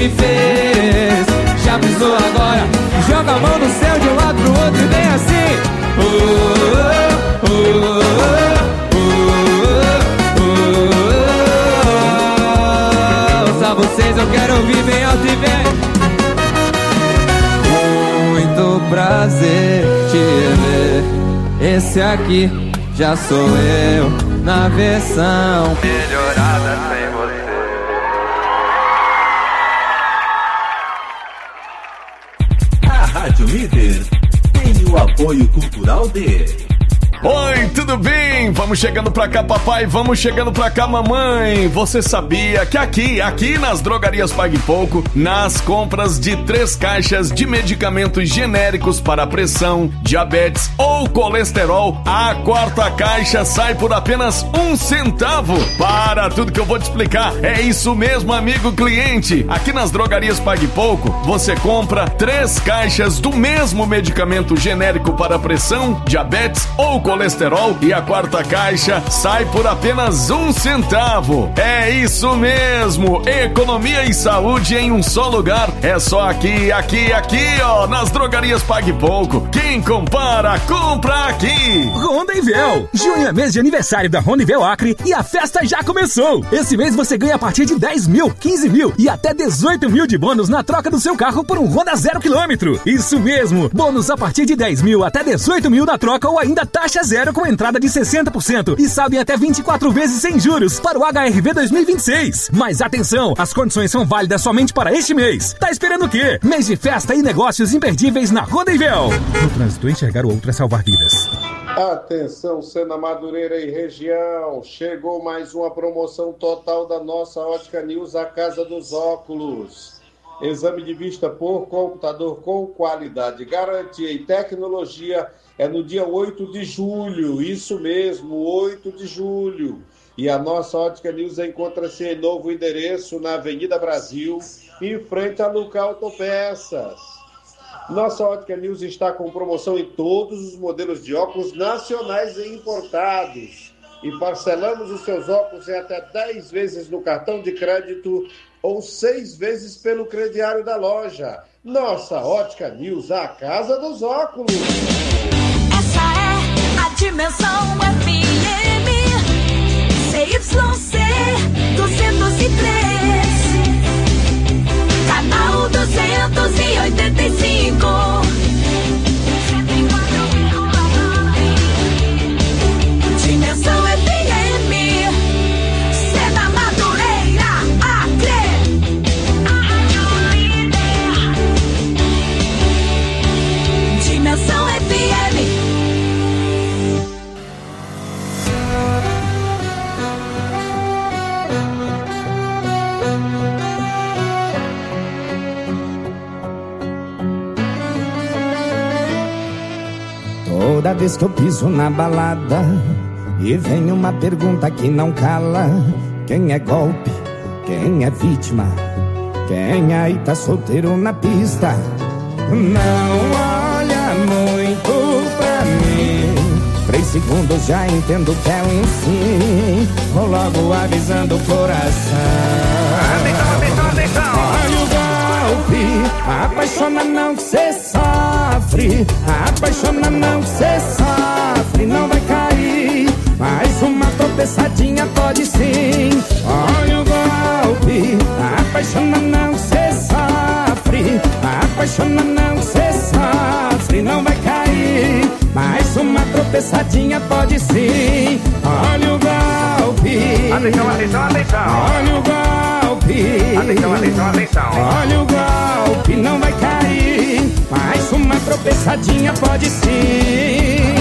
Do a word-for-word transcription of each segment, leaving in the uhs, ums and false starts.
me fez. Já pensou agora? Joga a mão no céu de um lado pro outro e vem assim. Oh, oh, oh, oh, oh, oh, oh. Só vocês eu quero ouvir bem alto e bem. Muito prazer te ver. Esse aqui já sou eu, na versão melhorada sem você. A Rádio Líder tem o apoio cultural de... Oi, tudo bem? Vamos chegando pra cá, papai, vamos chegando pra cá, mamãe. Você sabia que aqui, aqui nas drogarias Pague Pouco, nas compras de três caixas de medicamentos genéricos para pressão, diabetes ou colesterol, a quarta caixa sai por apenas um centavo. Para tudo que eu vou te explicar, é isso mesmo, amigo cliente. Aqui nas drogarias Pague Pouco, você compra três caixas do mesmo medicamento genérico para pressão, diabetes ou colesterol. colesterol e a quarta caixa sai por apenas um centavo. É isso mesmo, economia e saúde em um só lugar. É só aqui, aqui, aqui, ó, nas drogarias Pague Pouco. Quem compara, compra aqui. Rondavel, junho é mês de aniversário da Rondavel Acre e a festa já começou. Esse mês você ganha a partir de dez mil, quinze mil e até dezoito mil de bônus na troca do seu carro por um Honda zero quilômetro. Isso mesmo, bônus a partir de dez mil até dezoito mil na troca ou ainda taxa zero com entrada de sessenta por cento e saldo em até vinte e quatro vezes sem juros para o H R V dois mil e vinte e seis. Mas atenção, as condições são válidas somente para este mês. Tá esperando o quê? Mês de festa e negócios imperdíveis na Rondavel. No trânsito, enxergar o outro é salvar vidas. Atenção, Sena Madureira e região. Chegou mais uma promoção total da nossa Ótica News, a Casa dos Óculos. Exame de vista por computador com qualidade, garantia e tecnologia. É no dia oito de julho, isso mesmo, oito de julho. E a nossa Ótica News encontra-se em novo endereço na Avenida Brasil, em frente a Luca Autopeças. Nossa Ótica News está com promoção em todos os modelos de óculos nacionais e importados. E parcelamos os seus óculos em até dez vezes no cartão de crédito ou seis vezes pelo crediário da loja. Nossa Ótica News, a casa dos óculos. Dimensão F M C Y C duzentos e três, canal duzentos e oitenta e cinco. Dimensão F M, Sena Madureira, Acre. Dimensão F M. Toda vez que eu piso na balada e vem uma pergunta que não cala: quem é golpe, quem é vítima, quem aí tá solteiro na pista? Não olha muito pra mim, três segundos já entendo que é um sim. Vou logo avisando o coração. Atenção, atenção, atenção. Olha o golpe, apaixona não que cê sofre. Apaixona não que cê sofre, não vai cair. Mais uma tropeçadinha pode sim. Olha o golpe, apaixona não que cê sofre. Apaixona não que cê sofre, não vai cair. Mais uma tropeçadinha pode sim. Olha o golpe. Atenção, atenção, atenção. Olha o golpe. Atenção, atenção, atenção. Olha o golpe, não vai cair. Mais uma tropeçadinha pode sim.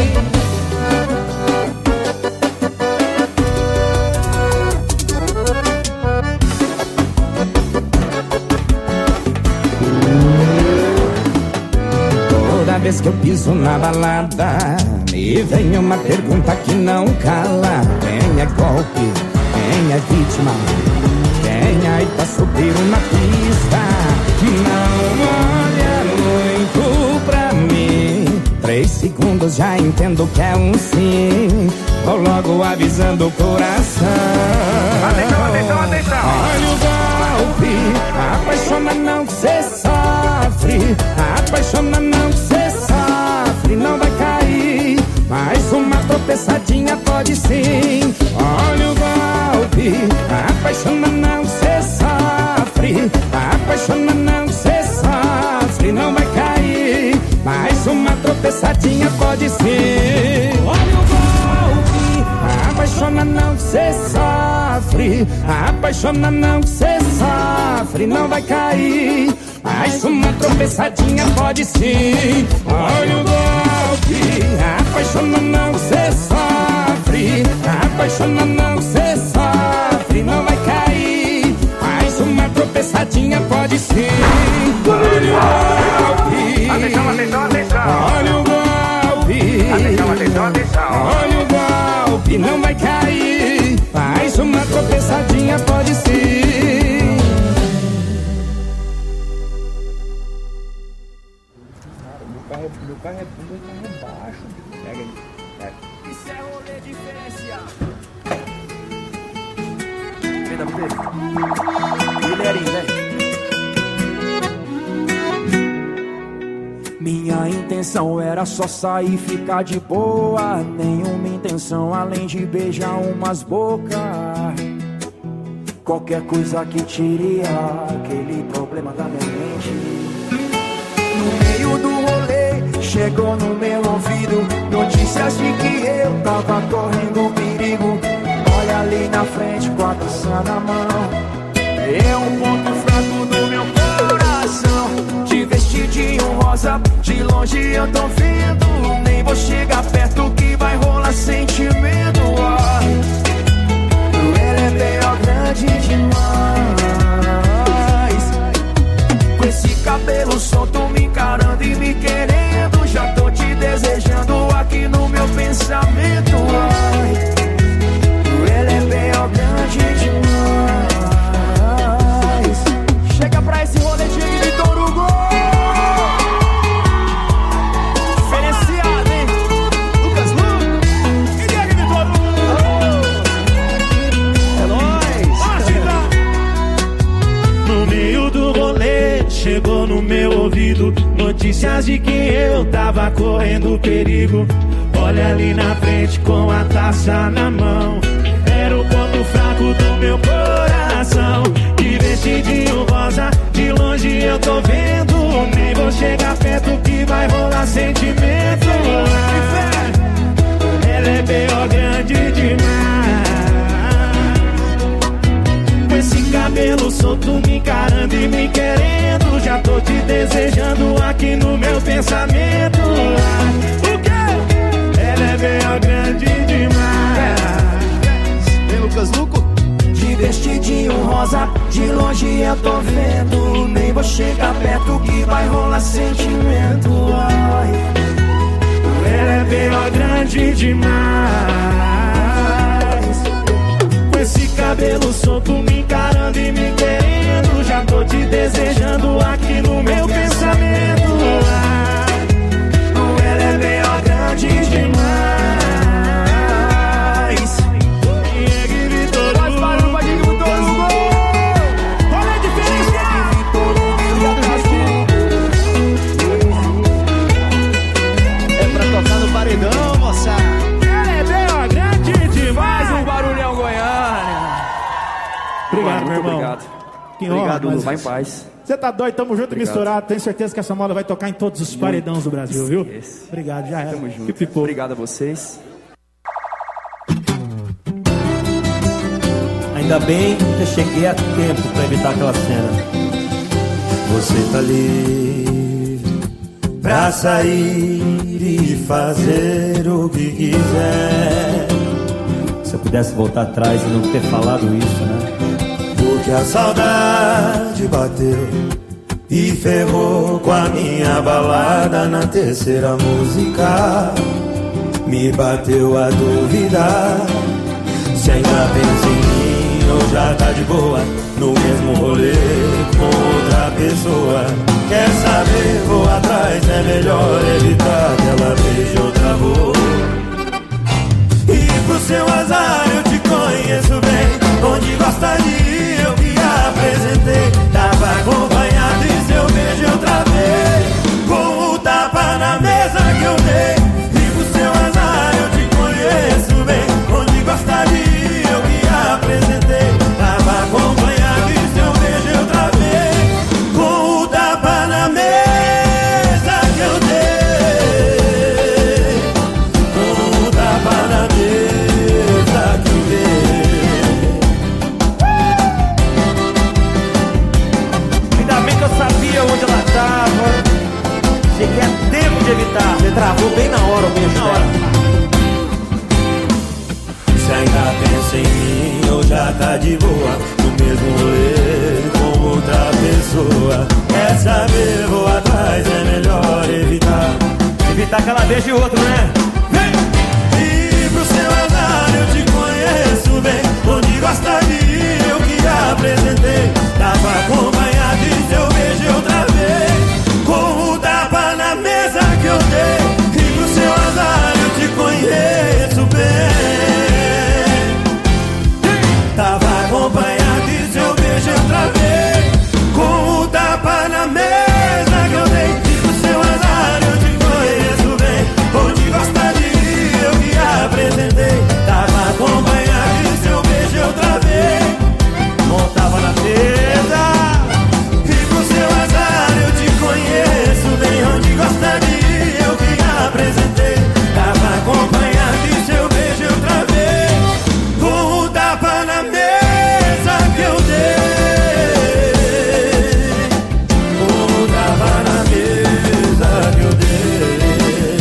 Toda vez que eu piso na balada, me vem uma pergunta que não cala: quem é golpe, quem é vítima, quem aí tá solteiro na pista? Não olha muito pra mim, três segundos já entendo que é um sim. Vou logo avisando o coração. Atenção, atenção, atenção. Olha o golpe, apaixona Apaixona não que cê sofre. Apaixona não que cê sofre. Não vai cair, mas uma tropeçadinha pode sim. Olha o golpe. Apaixona não que cê sofre. Apaixona não que cê sofre. Não vai cair, mas uma tropeçadinha pode sim. Olha o golpe. Apaixona não que cê sofre. Apaixona não que cê sofre. Não vai cair, mas uma tropeçadinha pode sim. Olha o golpe. Apaixona não que cê sofre. Apaixona não que cê sofre. Não vai cair, mas uma tropeçadinha pode sim. Olha o golpe. Atenção, atenção, atenção. Olha o golpe. Atenção, atenção, atenção. Olha o golpe. Não vai cair, mas uma tropeçadinha pode sim. Meu carro é, meu carro é, meu carro é baixo. Pega aí. Pega. Isso é rolê diferenciado. Vem da dele. Guilherme, né? Minha intenção era só sair e ficar de boa. Nenhuma intenção além de beijar umas bocas. Qualquer coisa que tire aquele problema da minha mente. No meio do rolê, chegou no meu ouvido notícias de que eu tava correndo perigo. Olha ali na frente com a taça na mão. É um ponto fraco do meu coração. De vestidinho rosa, de longe eu tô vendo. Nem vou chegar perto que vai rolar sentimento. Ai, ela é bem grande demais. Com esse cabelo solto me encarando e me querendo. Já tô te desejando aqui no meu pensamento. Ai, ela é bem grande demais. Chega pra esse rolê de Vitor Hugo. Diferenciado, hein? Lucas Lu e Diego Vitor Hugo. É nóis. No meio do rolê, chegou no meu ouvido notícias de que eu tava correndo perigo. Olha ali na frente com a taça na mão. Era o ponto fraco do meu coração. De vestidinho rosa, de longe eu tô vendo. Nem vou chegar perto que vai rolar sentimento. Ela é bem grande demais. Com esse cabelo solto me encarando e me querendo. Já tô te desejando aqui no meu pensamento. O quê? Ela é bem grande demais. Vem, Lucas Luco. De vestidinho rosa, de longe eu tô vendo. Nem vou chegar perto que vai rolar sentimento. Ai, ela é bem grande demais. Com esse cabelo solto me encarando e me querendo. Já tô te desejando aqui no meu pensamento. Ai, ela é bem grande demais. Paredão, moça. Ela é bem grande demais. Mais um barulhão Goiânia. Obrigado, Mano, meu irmão. Obrigado. Que Obrigado, honra, Lu. Vai em mas... paz. Você tá doido, tamo junto e Obrigado. misturado. Tenho certeza que essa moda vai tocar em todos os paredões do Brasil, viu? Esse. Obrigado, já era. Tamo junto. Que pipou. Obrigado a vocês. Ainda bem que eu cheguei a tempo pra evitar aquela cena. Você tá livre pra sair e fazer o que quiser. Se eu pudesse voltar atrás e não ter falado isso, né? Porque a saudade bateu e ferrou com a minha balada. Na terceira música me bateu a duvidar se ainda pensa em mim ou já tá de boa no mesmo rolê com outra pessoa. Quer saber, vou atrás, é melhor evitar que ela beije outra boca. E pro seu azar eu te conheço bem, onde gosta de ir eu que apresentei. Tava acompanhado na mesa que eu dei. E pro seu azar eu te conheço bem. Onde gosta de ir eu que apresentei. Tava acompanhado e seu beijo eu travei. Com o tapa na mesa que eu dei. Com o tapa na mesa que eu dei. Ainda bem que eu sabia onde ela tava. Cheguei a tempo de evitar. Você travou bem na hora o beijo dela. Se ainda pensa em mim ou já tá de boa, no mesmo rolê com outra pessoa. Quer saber, vou atrás, é melhor evitar. Evitar que ela beije outro, né? Vem! E pro seu azar eu te conheço bem. Onde gosta de ir eu que apresentei. Tava acompanhado e seu beijo eu travei. Com o tapa na mesa que eu dei. E pro seu azar eu te conheço bem. Tava acompanhado e seu beijo eu travei. Com o tapa na mesa que eu dei. E pro seu azar eu te conheço bem. Onde gosta de ir eu que apresentei. Tava acompanhado e seu beijo eu travei. Montava na mesa. E pro seu azar eu te conheço bem. Onde gosta de ir eu que apresentei. Tava acompanhado e seu beijo eu travei. Com o tapa na mesa que eu dei. Com o tapa na mesa que eu dei.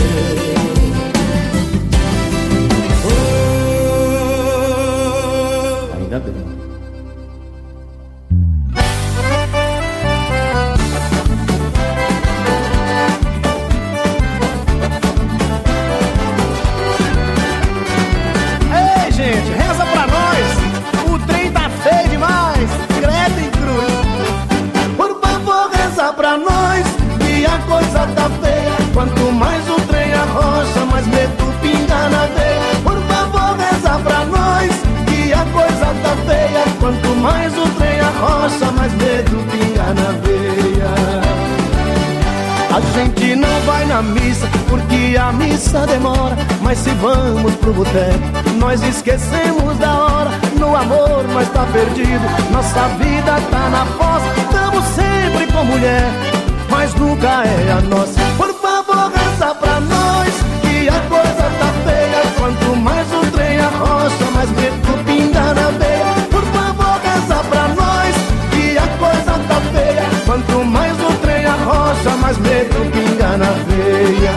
Oh. Ainda bem. Ei, gente, reza pra nós. O trem tá feio demais. Credo em cruz. Por favor, reza pra nós. Que a coisa tá feia. Quanto mais o trem arrocha, mais medo pinga na veia. Por favor, reza pra nós. Que a coisa tá feia. Quanto mais o trem arrocha, mais medo pinga na veia. A gente não vai na missa porque a missa demora. Mas se vamos pro boteco, nós esquecemos da hora. No amor nós tá perdido, nossa vida tá na fossa. Estamos sempre com mulher, mas nunca é a nossa. Por favor, reza pra nós, que a coisa tá feia. Quanto mais o trem arrocha, mais medo pinga na veia. Por favor, reza pra nós, que a coisa tá feia. Quanto mais o trem arrocha, mais medo pinga na veia.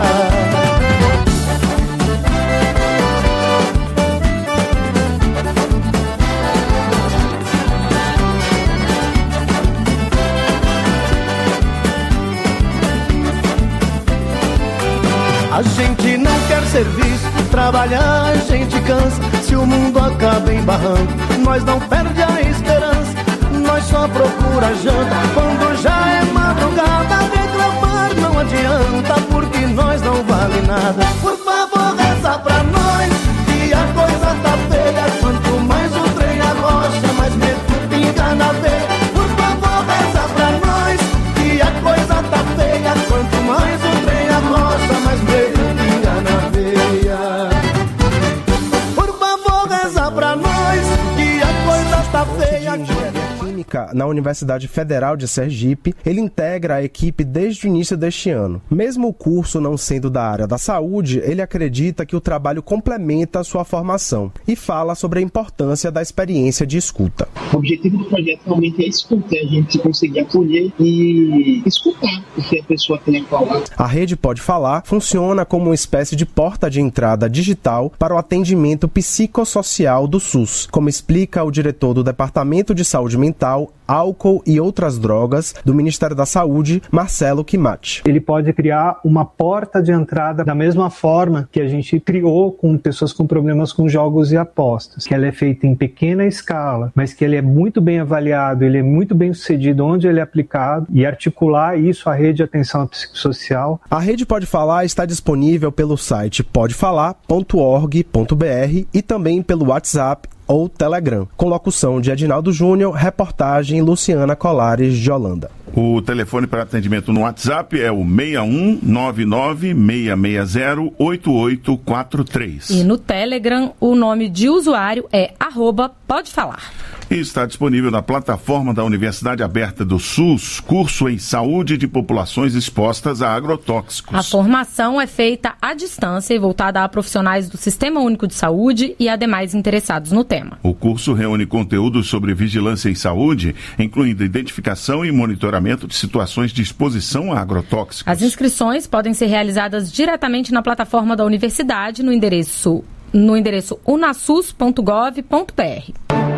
A gente não quer serviço, trabalhar a gente cansa. Se o mundo acaba em barranco, nós não perde a esperança. Nós só procura janta quando já é madrugada. Reclamar não adianta porque nós não vale nada. Por favor, reza pra nós, que a coisa tá feia. Quanto mais o trem arrocha, mais medo pinga na veia. Por favor, reza pra nós, que a coisa tá feia. Quanto mais o trem arrocha, mais medo pinga na veia. Por favor, reza pra nós, que a coisa tá feia. Na Universidade Federal de Sergipe, ele integra a equipe desde o início deste ano. Mesmo o curso não sendo da área da saúde, ele acredita que o trabalho complementa a sua formação e fala sobre a importância da experiência de escuta. O objetivo do projeto realmente é escutar, a gente conseguir acolher e escutar o que a pessoa tem a falar. A Rede Pode Falar funciona como uma espécie de porta de entrada digital para o atendimento psicossocial do SUS, como explica o diretor do Departamento de Saúde Mental, Álcool e Outras Drogas do Ministério da Saúde, Marcelo Quimati. Ele pode criar uma porta de entrada da mesma forma que a gente criou com pessoas com problemas com jogos e apostas, que ela é feita em pequena escala, mas que ele é muito bem avaliado, ele é muito bem sucedido onde ele é aplicado, e articular isso à rede de atenção psicossocial. A Rede Pode Falar está disponível pelo site pode falar ponto org ponto b r e também pelo WhatsApp ou Telegram, com locução de Edinaldo Júnior, reportagem Luciana Colares de Holanda. O telefone para atendimento no WhatsApp é o seis um nove nove seis seis zero oito oito quatro três. E no Telegram, o nome de usuário é arroba pode falar. E está disponível na plataforma da Universidade Aberta do SUS, curso em saúde de populações expostas a agrotóxicos. A formação é feita à distância e voltada a profissionais do Sistema Único de Saúde e a demais interessados no tema. O curso reúne conteúdos sobre vigilância em saúde, incluindo identificação e monitoramento de situações de exposição a agrotóxicos. As inscrições podem ser realizadas diretamente na plataforma da universidade no endereço, no endereço unasus ponto gov ponto br.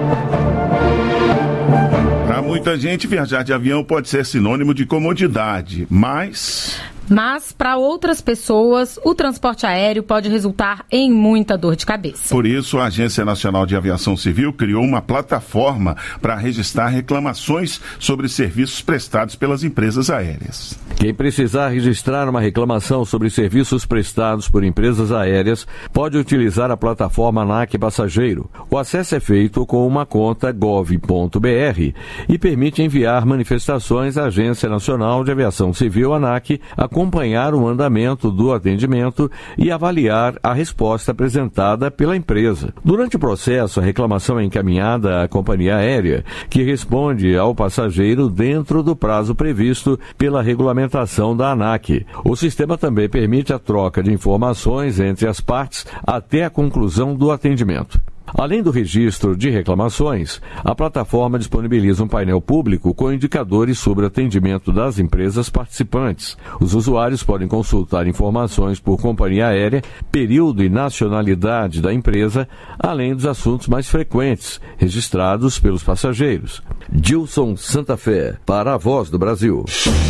Para muita gente, viajar de avião pode ser sinônimo de comodidade, mas... Mas, para outras pessoas, o transporte aéreo pode resultar em muita dor de cabeça. Por isso, a Agência Nacional de Aviação Civil criou uma plataforma para registrar reclamações sobre serviços prestados pelas empresas aéreas. Quem precisar registrar uma reclamação sobre serviços prestados por empresas aéreas pode utilizar a plataforma ANAC Passageiro. O acesso é feito com uma conta gov ponto br e permite enviar manifestações à Agência Nacional de Aviação Civil, ANAC, acompanhar o andamento do atendimento e avaliar a resposta apresentada pela empresa. Durante o processo, a reclamação é encaminhada à companhia aérea, que responde ao passageiro dentro do prazo previsto pela regulamentação da ANAC. O sistema também permite a troca de informações entre as partes até a conclusão do atendimento. Além do registro de reclamações, a plataforma disponibiliza um painel público com indicadores sobre o atendimento das empresas participantes. Os usuários podem consultar informações por companhia aérea, período e nacionalidade da empresa, além dos assuntos mais frequentes, registrados pelos passageiros. Gilson Santa Fé, para a Voz do Brasil.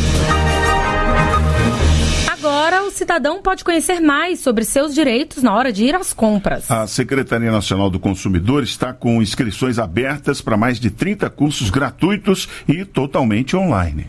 Agora, o cidadão pode conhecer mais sobre seus direitos na hora de ir às compras. A Secretaria Nacional do Consumidor está com inscrições abertas para mais de trinta cursos gratuitos e totalmente online.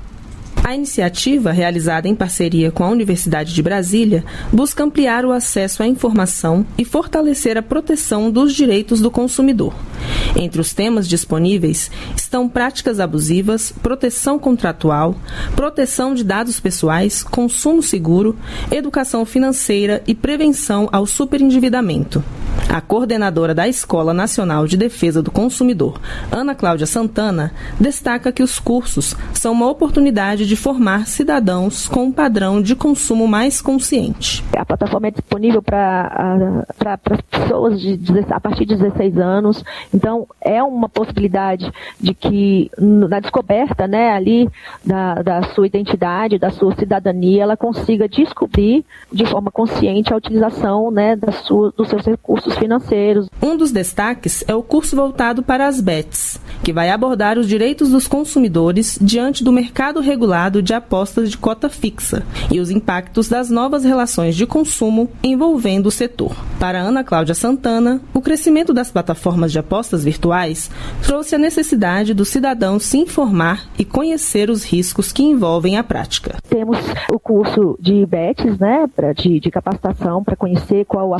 A iniciativa, realizada em parceria com a Universidade de Brasília, busca ampliar o acesso à informação e fortalecer a proteção dos direitos do consumidor. Entre os temas disponíveis estão práticas abusivas, proteção contratual, proteção de dados pessoais, consumo seguro, educação financeira e prevenção ao superendividamento. A coordenadora da Escola Nacional de Defesa do Consumidor, Ana Cláudia Santana, destaca que os cursos são uma oportunidade de formar cidadãos com um padrão de consumo mais consciente. A plataforma é disponível para as pessoas de, a partir de dezesseis anos, então é uma possibilidade de que na descoberta, né, ali da, da sua identidade, da sua cidadania, ela consiga descobrir de forma consciente a utilização, né, da sua, dos seus recursos financeiros. Um dos destaques é o curso voltado para as B E Ts, que vai abordar os direitos dos consumidores diante do mercado regulado de apostas de cota fixa e os impactos das novas relações de consumo envolvendo o setor. Para Ana Cláudia Santana, o crescimento das plataformas de apostas virtuais trouxe a necessidade do cidadão se informar e conhecer os riscos que envolvem a prática. Temos o curso de B E Ts, né, pra, de, de capacitação para conhecer qual a,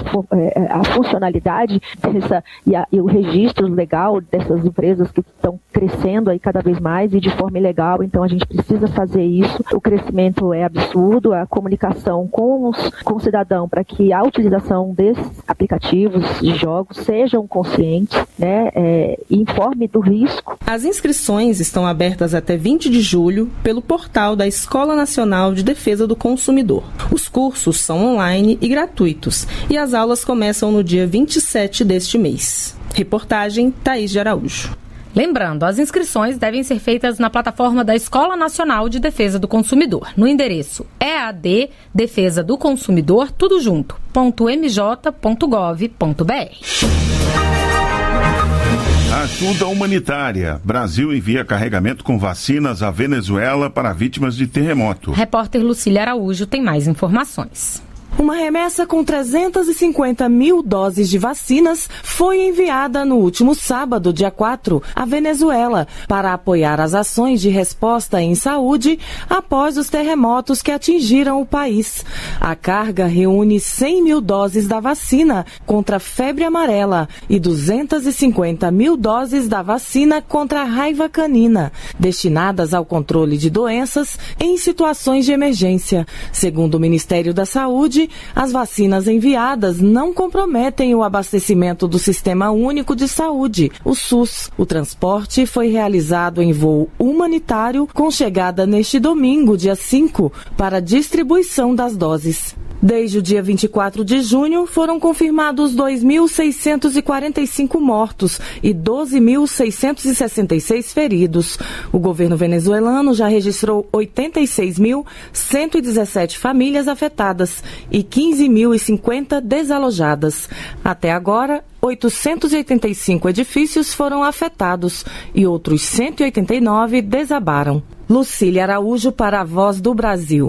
a funcionalidade dessa, e, a, e o registro legal dessas empresas que estão crescendo aí cada vez mais e de forma ilegal, então a gente precisa fazer isso. O crescimento é absurdo, a comunicação com, os, com o cidadão para que a utilização desses aplicativos de jogos sejam conscientes, né, é, e informe do risco. As inscrições estão abertas até vinte de julho pelo portal da Escola Nacional de Defesa do Consumidor. Os cursos são online e gratuitos e as aulas começam no dia vinte e sete deste mês. Reportagem Thaís de Araújo. Lembrando, as inscrições devem ser feitas na plataforma da Escola Nacional de Defesa do Consumidor, no endereço E A D Defesa do Consumidor, tudo junto, ponto m j ponto gov ponto b r. Ajuda humanitária. Brasil envia carregamento com vacinas à Venezuela para vítimas de terremoto. Repórter Lucília Araújo tem mais informações. Uma remessa com trezentas e cinquenta mil doses de vacinas foi enviada no último sábado, dia quatro, à Venezuela, para apoiar as ações de resposta em saúde após os terremotos que atingiram o país. A carga reúne cem mil doses da vacina contra a febre amarela e duzentas e cinquenta mil doses da vacina contra a raiva canina, destinadas ao controle de doenças em situações de emergência. Segundo o Ministério da Saúde, as vacinas enviadas não comprometem o abastecimento do Sistema Único de Saúde, o SUS. O transporte foi realizado em voo humanitário com chegada neste domingo, dia cinco, para distribuição das doses. Desde o dia vinte e quatro de junho, foram confirmados dois mil seiscentos e quarenta e cinco mortos e doze mil seiscentos e sessenta e seis feridos. O governo venezuelano já registrou oitenta e seis mil cento e dezessete famílias afetadas e quinze mil e cinquenta desalojadas. Até agora, oitocentos e oitenta e cinco edifícios foram afetados e outros cento e oitenta e nove desabaram. Lucília Araújo para a Voz do Brasil.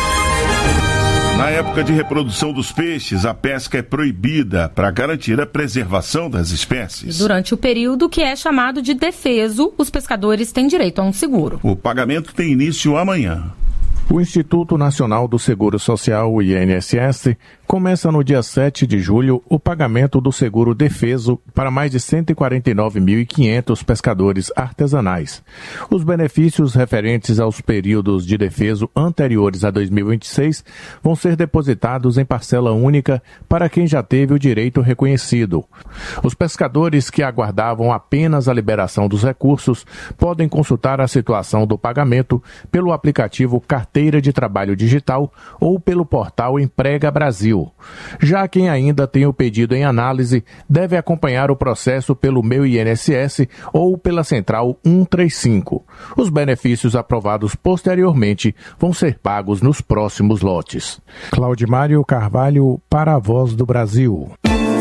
Na época de reprodução dos peixes, a pesca é proibida para garantir a preservação das espécies. Durante o período que é chamado de defeso, os pescadores têm direito a um seguro. O pagamento tem início amanhã. O Instituto Nacional do Seguro Social, o I N S S, começa no dia sete de julho o pagamento do seguro defeso para mais de cento e quarenta e nove mil e quinhentos pescadores artesanais. Os benefícios referentes aos períodos de defeso anteriores a dois mil e vinte e seis vão ser depositados em parcela única para quem já teve o direito reconhecido. Os pescadores que aguardavam apenas a liberação dos recursos podem consultar a situação do pagamento pelo aplicativo Carteira de Trabalho Digital ou pelo portal Emprega Brasil. Já quem ainda tem o pedido em análise deve acompanhar o processo pelo Meu I N S S ou pela Central cento e trinta e cinco. Os benefícios aprovados posteriormente vão ser pagos nos próximos lotes. Claudimário Carvalho para a Voz do Brasil.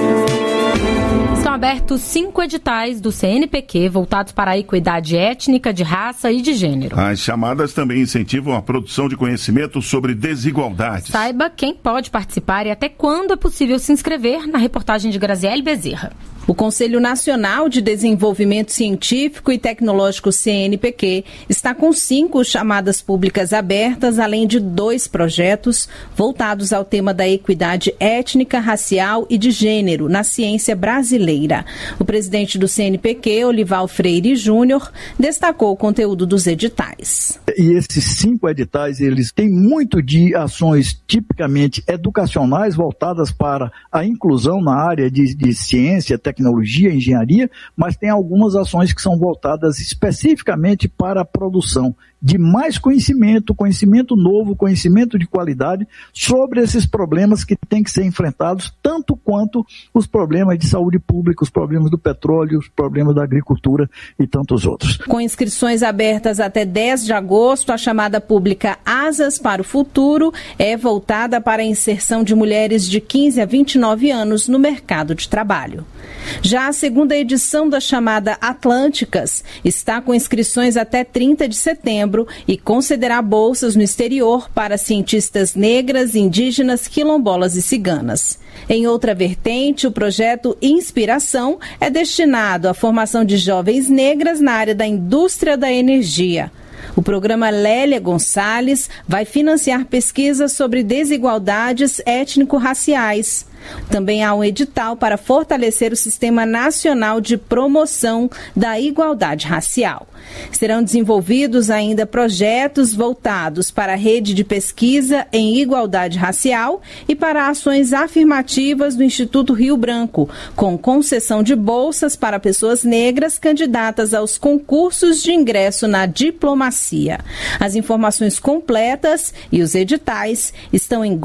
Estão abertos cinco editais do C N P Q voltados para a equidade étnica, de raça e de gênero. As chamadas também incentivam a produção de conhecimento sobre desigualdades. Saiba quem pode participar e até quando é possível se inscrever na reportagem de Graziele Bezerra. O Conselho Nacional de Desenvolvimento Científico e Tecnológico, C N P Q, está com cinco chamadas públicas abertas, além de dois projetos voltados ao tema da equidade étnica, racial e de gênero na ciência brasileira. O presidente do C N P Q, Olival Freire Júnior, destacou o conteúdo dos editais. E esses cinco editais, eles têm muito de ações tipicamente educacionais voltadas para a inclusão na área de, de ciência, tecnologia, engenharia, mas tem algumas ações que são voltadas especificamente para a produção de mais conhecimento, conhecimento novo, conhecimento de qualidade sobre esses problemas que têm que ser enfrentados, tanto quanto os problemas de saúde pública, os problemas do petróleo, os problemas da agricultura e tantos outros. Com inscrições abertas até dez de agosto, a chamada pública Asas para o Futuro é voltada para a inserção de mulheres de quinze a vinte e nove anos no mercado de trabalho. Já a segunda edição da chamada Atlânticas está com inscrições até trinta de setembro e concederá bolsas no exterior para cientistas negras, indígenas, quilombolas e ciganas. Em outra vertente, o projeto Inspiração é destinado à formação de jovens negras na área da indústria da energia. O programa Lélia Gonçalves vai financiar pesquisas sobre desigualdades étnico-raciais. Também há um edital para fortalecer o Sistema Nacional de Promoção da Igualdade Racial. Serão desenvolvidos ainda projetos voltados para a rede de pesquisa em igualdade racial e para ações afirmativas do Instituto Rio Branco, com concessão de bolsas para pessoas negras candidatas aos concursos de ingresso na diplomacia. As informações completas e os editais estão em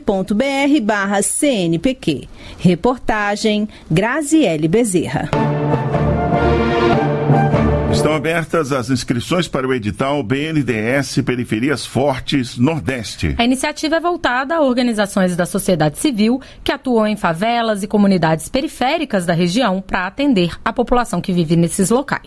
gov.br barra CNPq. Reportagem Graziele Bezerra. Estão abertas as inscrições para o edital B N D E S Periferias Fortes Nordeste. A iniciativa é voltada a organizações da sociedade civil que atuam em favelas e comunidades periféricas da região para atender a população que vive nesses locais.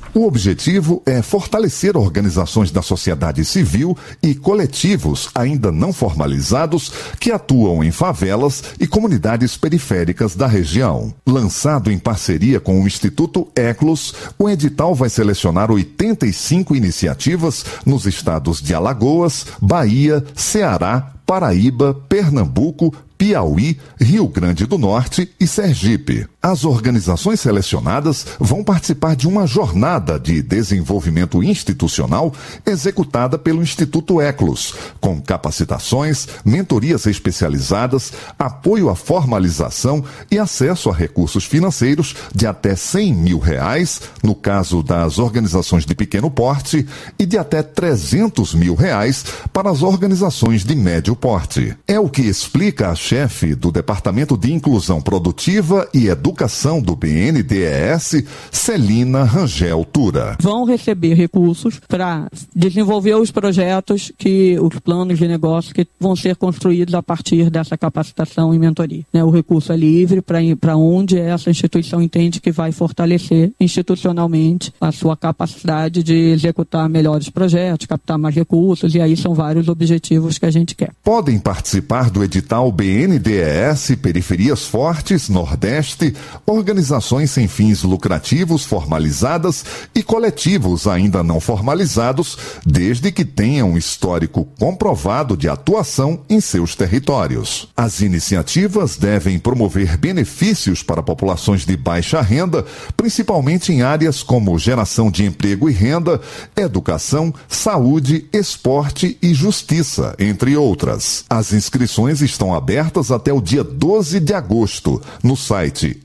O objetivo é fortalecer organizações da sociedade civil e coletivos ainda não formalizados que atuam em favelas e comunidades periféricas da região. Lançado em parceria com o Instituto Eclos, o edital vai selecionar oitenta e cinco iniciativas nos estados de Alagoas, Bahia, Ceará, Paraíba, Pernambuco, Piauí, Rio Grande do Norte e Sergipe. As organizações selecionadas vão participar de uma jornada de desenvolvimento institucional executada pelo Instituto Eclos, com capacitações, mentorias especializadas, apoio à formalização e acesso a recursos financeiros de até cem mil reais, no caso das organizações de pequeno porte, e de até trezentos mil reais para as organizações de médio porte. É o que explica a chefe do Departamento de Inclusão Produtiva e Educação do B N D E S, Celina Rangel Tura. Vão receber recursos para desenvolver os projetos, que os planos de negócio que vão ser construídos a partir dessa capacitação e mentoria. Né, o recurso é livre para onde essa instituição entende que vai fortalecer institucionalmente a sua capacidade de executar melhores projetos, captar mais recursos, e aí são vários objetivos que a gente quer. Podem participar do edital B N D E S Periferias Fortes Nordeste, organizações sem fins lucrativos formalizadas e coletivos ainda não formalizados, desde que tenham um histórico comprovado de atuação em seus territórios. As iniciativas devem promover benefícios para populações de baixa renda, principalmente em áreas como geração de emprego e renda, educação, saúde, esporte e justiça, entre outras. As inscrições estão abertas até o dia doze de agosto, no site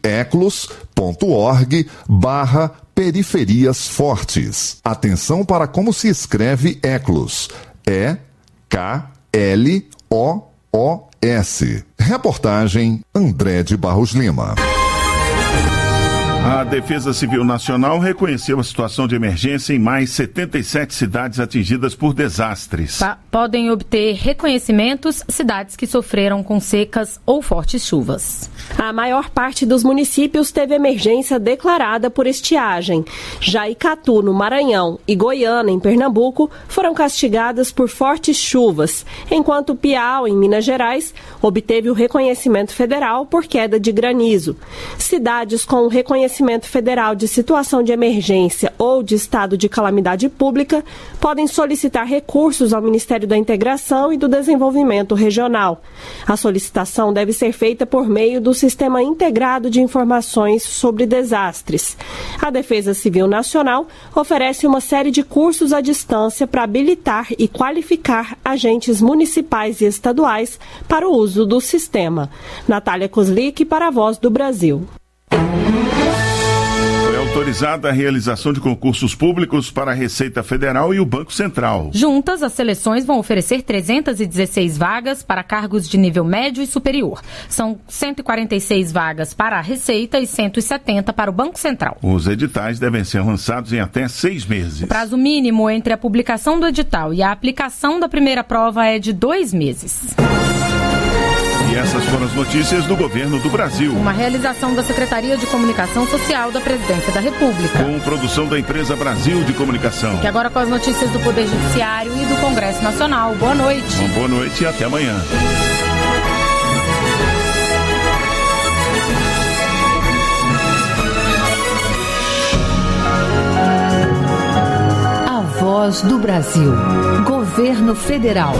eclos.org barra Periferias Fortes. Atenção para como se escreve Eclos. E K L O O S. Reportagem André de Barros Lima. A Defesa Civil Nacional reconheceu a situação de emergência em mais setenta e sete cidades atingidas por desastres. Pa- podem obter reconhecimentos cidades que sofreram com secas ou fortes chuvas. A maior parte dos municípios teve emergência declarada por estiagem. Já Icatu, no Maranhão, e Goiânia, em Pernambuco, foram castigadas por fortes chuvas, enquanto Piau, em Minas Gerais, obteve o reconhecimento federal por queda de granizo. Cidades com o reconhecimento federal de situação de emergência ou de estado de calamidade pública podem solicitar recursos ao Ministério da Integração e do Desenvolvimento Regional. A solicitação deve ser feita por meio do Sistema Integrado de Informações sobre Desastres. A Defesa Civil Nacional oferece uma série de cursos à distância para habilitar e qualificar agentes municipais e estaduais para o uso do sistema. Natália Kozlik, para a Voz do Brasil. Autorizada a realização de concursos públicos para a Receita Federal e o Banco Central. Juntas, as seleções vão oferecer trezentas e dezesseis vagas para cargos de nível médio e superior. São cento e quarenta e seis vagas para a Receita e cento e setenta para o Banco Central. Os editais devem ser lançados em até seis meses. O prazo mínimo entre a publicação do edital e a aplicação da primeira prova é de dois meses. E essas foram as notícias do Governo do Brasil. Uma realização da Secretaria de Comunicação Social da Presidência da República. Com produção da empresa Brasil de Comunicação. E agora com as notícias do Poder Judiciário e do Congresso Nacional. Boa noite. Uma boa noite e até amanhã. A Voz do Brasil. Governo Federal.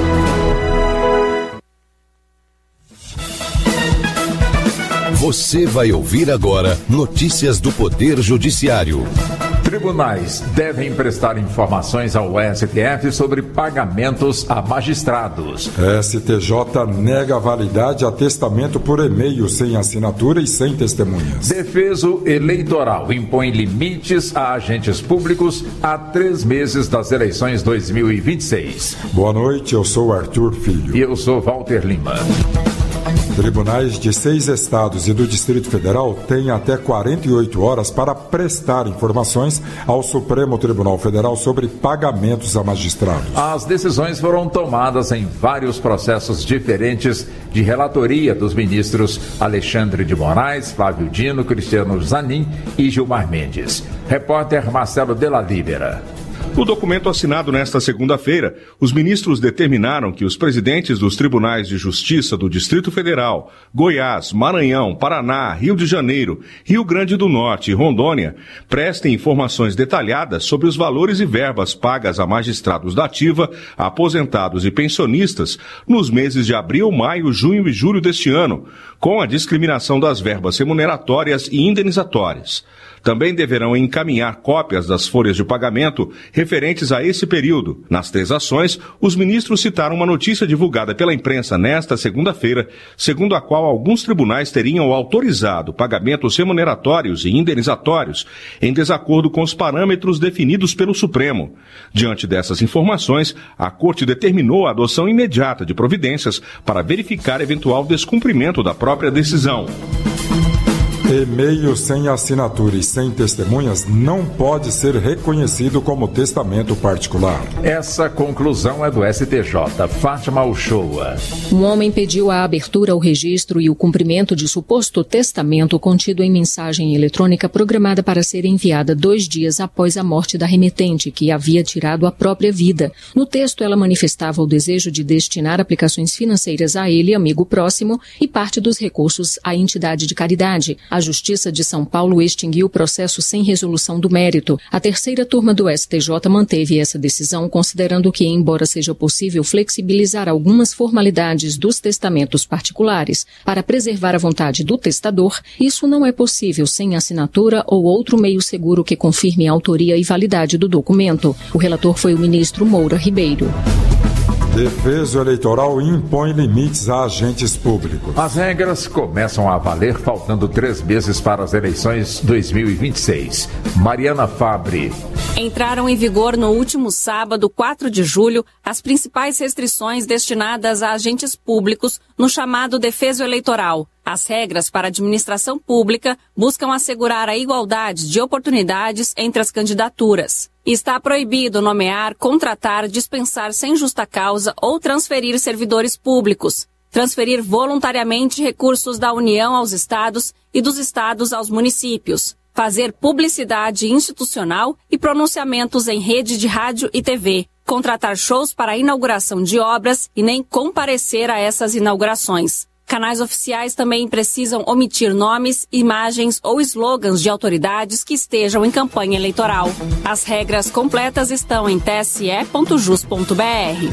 Você vai ouvir agora notícias do Poder Judiciário. Tribunais devem prestar informações ao S T F sobre pagamentos a magistrados. S T J nega a validade a testamento por e-mail sem assinatura e sem testemunhas. Defeso Eleitoral impõe limites a agentes públicos a três meses das eleições dois mil e vinte e seis. Boa noite, eu sou Arthur Filho. E eu sou Walter Lima. Tribunais de seis estados e do Distrito Federal têm até quarenta e oito horas para prestar informações ao Supremo Tribunal Federal sobre pagamentos a magistrados. As decisões foram tomadas em vários processos diferentes de relatoria dos ministros Alexandre de Moraes, Flávio Dino, Cristiano Zanin e Gilmar Mendes. Repórter Marcelo Della Libera. No documento assinado nesta segunda-feira, os ministros determinaram que os presidentes dos tribunais de justiça do Distrito Federal, Goiás, Maranhão, Paraná, Rio de Janeiro, Rio Grande do Norte e Rondônia prestem informações detalhadas sobre os valores e verbas pagas a magistrados da ativa, aposentados e pensionistas nos meses de abril, maio, junho e julho deste ano, com a discriminação das verbas remuneratórias e indenizatórias. Também deverão encaminhar cópias das folhas de pagamento referentes a esse período. Nas três ações, os ministros citaram uma notícia divulgada pela imprensa nesta segunda-feira, segundo a qual alguns tribunais teriam autorizado pagamentos remuneratórios e indenizatórios em desacordo com os parâmetros definidos pelo Supremo. Diante dessas informações, a Corte determinou a adoção imediata de providências para verificar eventual descumprimento da própria decisão. E-mail sem assinatura e sem testemunhas não pode ser reconhecido como testamento particular. Essa conclusão é do S T J. Fátima Uchoa. Um homem pediu a abertura ao registro e o cumprimento de suposto testamento contido em mensagem eletrônica programada para ser enviada dois dias após a morte da remetente, que havia tirado a própria vida. No texto, ela manifestava o desejo de destinar aplicações financeiras a ele, amigo próximo, e parte dos recursos à entidade de caridade. A Justiça de São Paulo extinguiu o processo sem resolução do mérito. A terceira turma do S T J manteve essa decisão, considerando que, embora seja possível flexibilizar algumas formalidades dos testamentos particulares para preservar a vontade do testador, isso não é possível sem assinatura ou outro meio seguro que confirme a autoria e validade do documento. O relator foi o ministro Moura Ribeiro. Defesa Eleitoral impõe limites a agentes públicos. As regras começam a valer faltando três meses para as eleições dois mil e vinte e seis. Mariana Fabre. Entraram em vigor no último sábado, quatro de julho, as principais restrições destinadas a agentes públicos no chamado Defesa Eleitoral. As regras para a administração pública buscam assegurar a igualdade de oportunidades entre as candidaturas. Está proibido nomear, contratar, dispensar sem justa causa ou transferir servidores públicos, transferir voluntariamente recursos da União aos estados e dos estados aos municípios, fazer publicidade institucional e pronunciamentos em rede de rádio e T V, contratar shows para a inauguração de obras e nem comparecer a essas inaugurações. Canais oficiais também precisam omitir nomes, imagens ou slogans de autoridades que estejam em campanha eleitoral. As regras completas estão em t s e ponto jus ponto b r.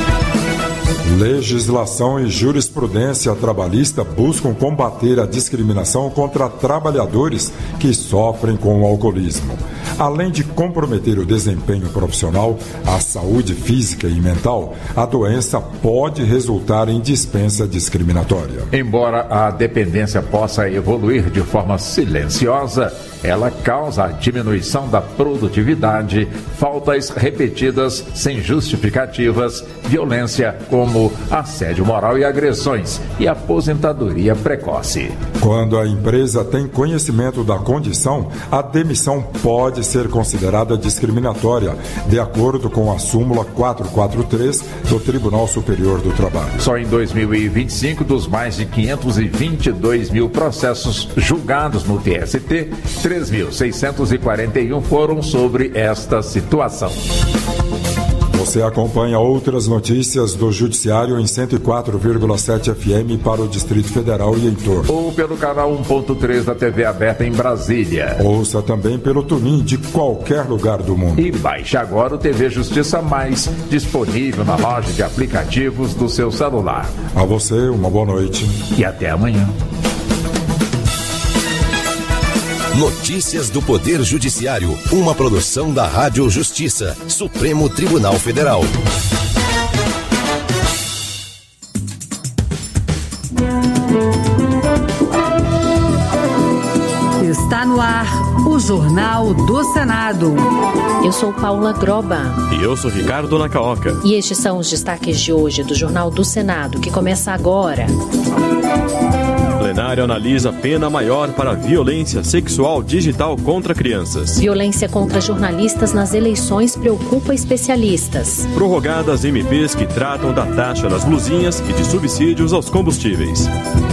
Legislação e jurisprudência trabalhista buscam combater a discriminação contra trabalhadores que sofrem com o alcoolismo. Além de comprometer o desempenho profissional, a saúde física e mental, a doença pode resultar em dispensa discriminatória. Embora a dependência possa evoluir de forma silenciosa, ela causa a diminuição da produtividade, faltas repetidas sem justificativas, violência como assédio moral e agressões e aposentadoria precoce. Quando a empresa tem conhecimento da condição, a demissão pode ser considerada discriminatória, de acordo com a súmula quatrocentos e quarenta e três do Tribunal Superior do Trabalho. Só em dois mil e vinte e cinco, dos mais de quinhentos e vinte e dois mil processos julgados no T S T, três mil seiscentos e quarenta e um foram sobre esta situação. Você acompanha outras notícias do Judiciário em cento e quatro vírgula sete F M para o Distrito Federal e em torno. Ou pelo canal um ponto três da T V aberta em Brasília. Ouça também pelo TuneIn de qualquer lugar do mundo. E baixe agora o T V Justiça Mais, disponível na loja de aplicativos do seu celular. A você, uma boa noite. E até amanhã. Notícias do Poder Judiciário, uma produção da Rádio Justiça, Supremo Tribunal Federal. Está no ar o Jornal do Senado. Eu sou Paula Groba. E eu sou Ricardo Nacaoca. E estes são os destaques de hoje do Jornal do Senado, que começa agora. Plenário analisa pena maior para violência sexual digital contra crianças. Violência contra jornalistas nas eleições preocupa especialistas. Prorrogadas M Ps que tratam da taxa das blusinhas e de subsídios aos combustíveis.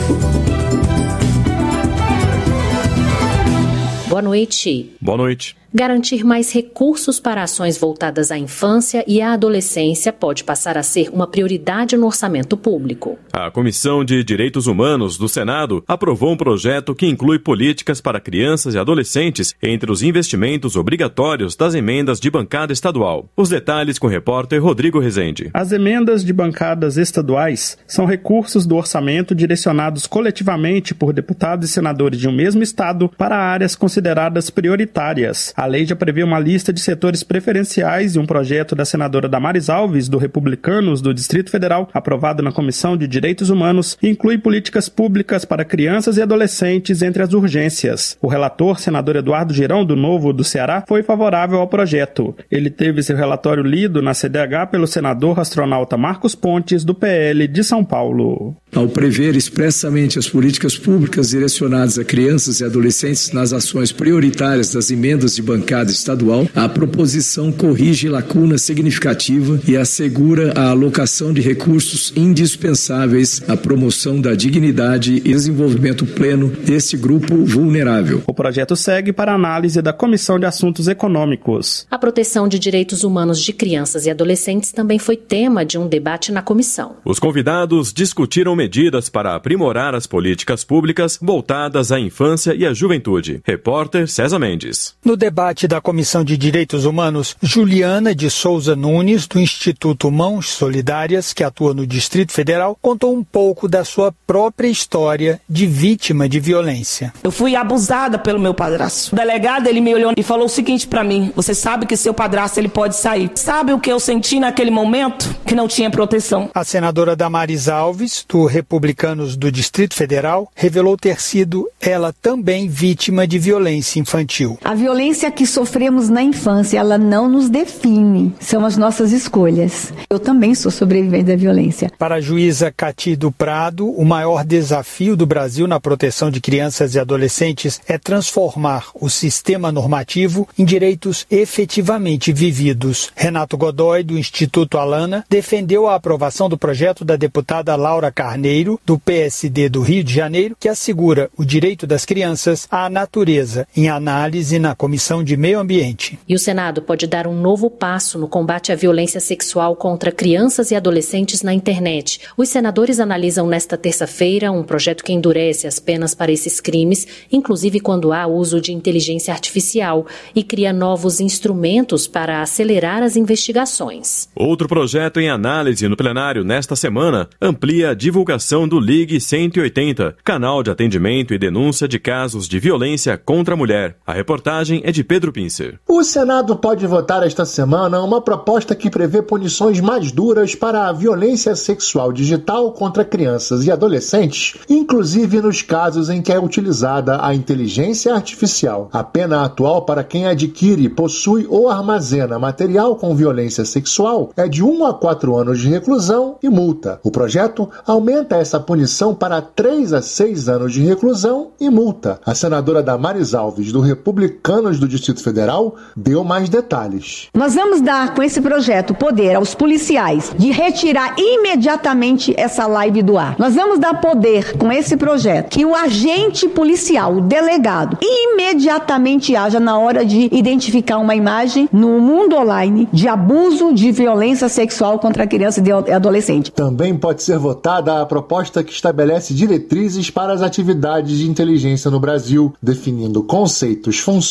Boa noite. Boa noite. Garantir mais recursos para ações voltadas à infância e à adolescência pode passar a ser uma prioridade no orçamento público. A Comissão de Direitos Humanos do Senado aprovou um projeto que inclui políticas para crianças e adolescentes entre os investimentos obrigatórios das emendas de bancada estadual. Os detalhes com o repórter Rodrigo Rezende. As emendas de bancadas estaduais são recursos do orçamento direcionados coletivamente por deputados e senadores de um mesmo estado para áreas consideradas prioritárias. A lei já prevê uma lista de setores preferenciais e um projeto da senadora Damares Alves, do Republicanos do Distrito Federal, aprovado na Comissão de Direitos Humanos, inclui políticas públicas para crianças e adolescentes entre as urgências. O relator, senador Eduardo Girão, do Novo do Ceará, foi favorável ao projeto. Ele teve seu relatório lido na C D H pelo senador astronauta Marcos Pontes, do P L de São Paulo. Ao prever expressamente as políticas públicas direcionadas a crianças e adolescentes nas ações prioritárias das emendas de bancada estadual, a proposição corrige lacuna significativa e assegura a alocação de recursos indispensáveis à promoção da dignidade e desenvolvimento pleno deste grupo vulnerável. O projeto segue para análise da Comissão de Assuntos Econômicos. A proteção de direitos humanos de crianças e adolescentes também foi tema de um debate na comissão. Os convidados discutiram medidas para aprimorar as políticas públicas voltadas à infância e à juventude. Repórter César Mendes. No debate da Comissão de Direitos Humanos, Juliana de Souza Nunes, do Instituto Mãos Solidárias, que atua no Distrito Federal, contou um pouco da sua própria história de vítima de violência. Eu fui abusada pelo meu padrasto. O delegado, ele me olhou e falou o seguinte pra mim: você sabe que seu padrasto ele pode sair. Sabe o que eu senti naquele momento? Que não tinha proteção. A senadora Damares Alves, do Republicanos do Distrito Federal, revelou ter sido ela também vítima de violência infantil. A violência que sofremos na infância, ela não nos define, são as nossas escolhas. Eu também sou sobrevivente da violência. Para a juíza Cati do Prado, o maior desafio do Brasil na proteção de crianças e adolescentes é transformar o sistema normativo em direitos efetivamente vividos. Renato Godoy, do Instituto Alana, defendeu a aprovação do projeto da deputada Laura Carneiro, do P S D do Rio de Janeiro, que assegura o direito das crianças à natureza, em análise na Comissão de Meio Ambiente. E o Senado pode dar um novo passo no combate à violência sexual contra crianças e adolescentes na internet. Os senadores analisam nesta terça-feira um projeto que endurece as penas para esses crimes, inclusive quando há uso de inteligência artificial, e cria novos instrumentos para acelerar as investigações. Outro projeto em análise no plenário nesta semana amplia a divulgação do Ligue cento e oitenta, canal de atendimento e denúncia de casos de violência contra a mulher. A reportagem é de Pedro Pincer. O Senado pode votar esta semana uma proposta que prevê punições mais duras para a violência sexual digital contra crianças e adolescentes, inclusive nos casos em que é utilizada a inteligência artificial. A pena atual para quem adquire, possui ou armazena material com violência sexual é de um a quatro anos de reclusão e multa. O projeto aumenta essa punição para três a seis anos de reclusão e multa. A senadora Damares Alves, do Republicanos do Distrito Federal, deu mais detalhes. Nós vamos dar com esse projeto poder aos policiais de retirar imediatamente essa live do ar. Nós vamos dar poder com esse projeto que o agente policial, o delegado, imediatamente haja na hora de identificar uma imagem no mundo online de abuso de violência sexual contra criança e adolescente. Também pode ser votada a proposta que estabelece diretrizes para as atividades de inteligência no Brasil, definindo conceitos, funções e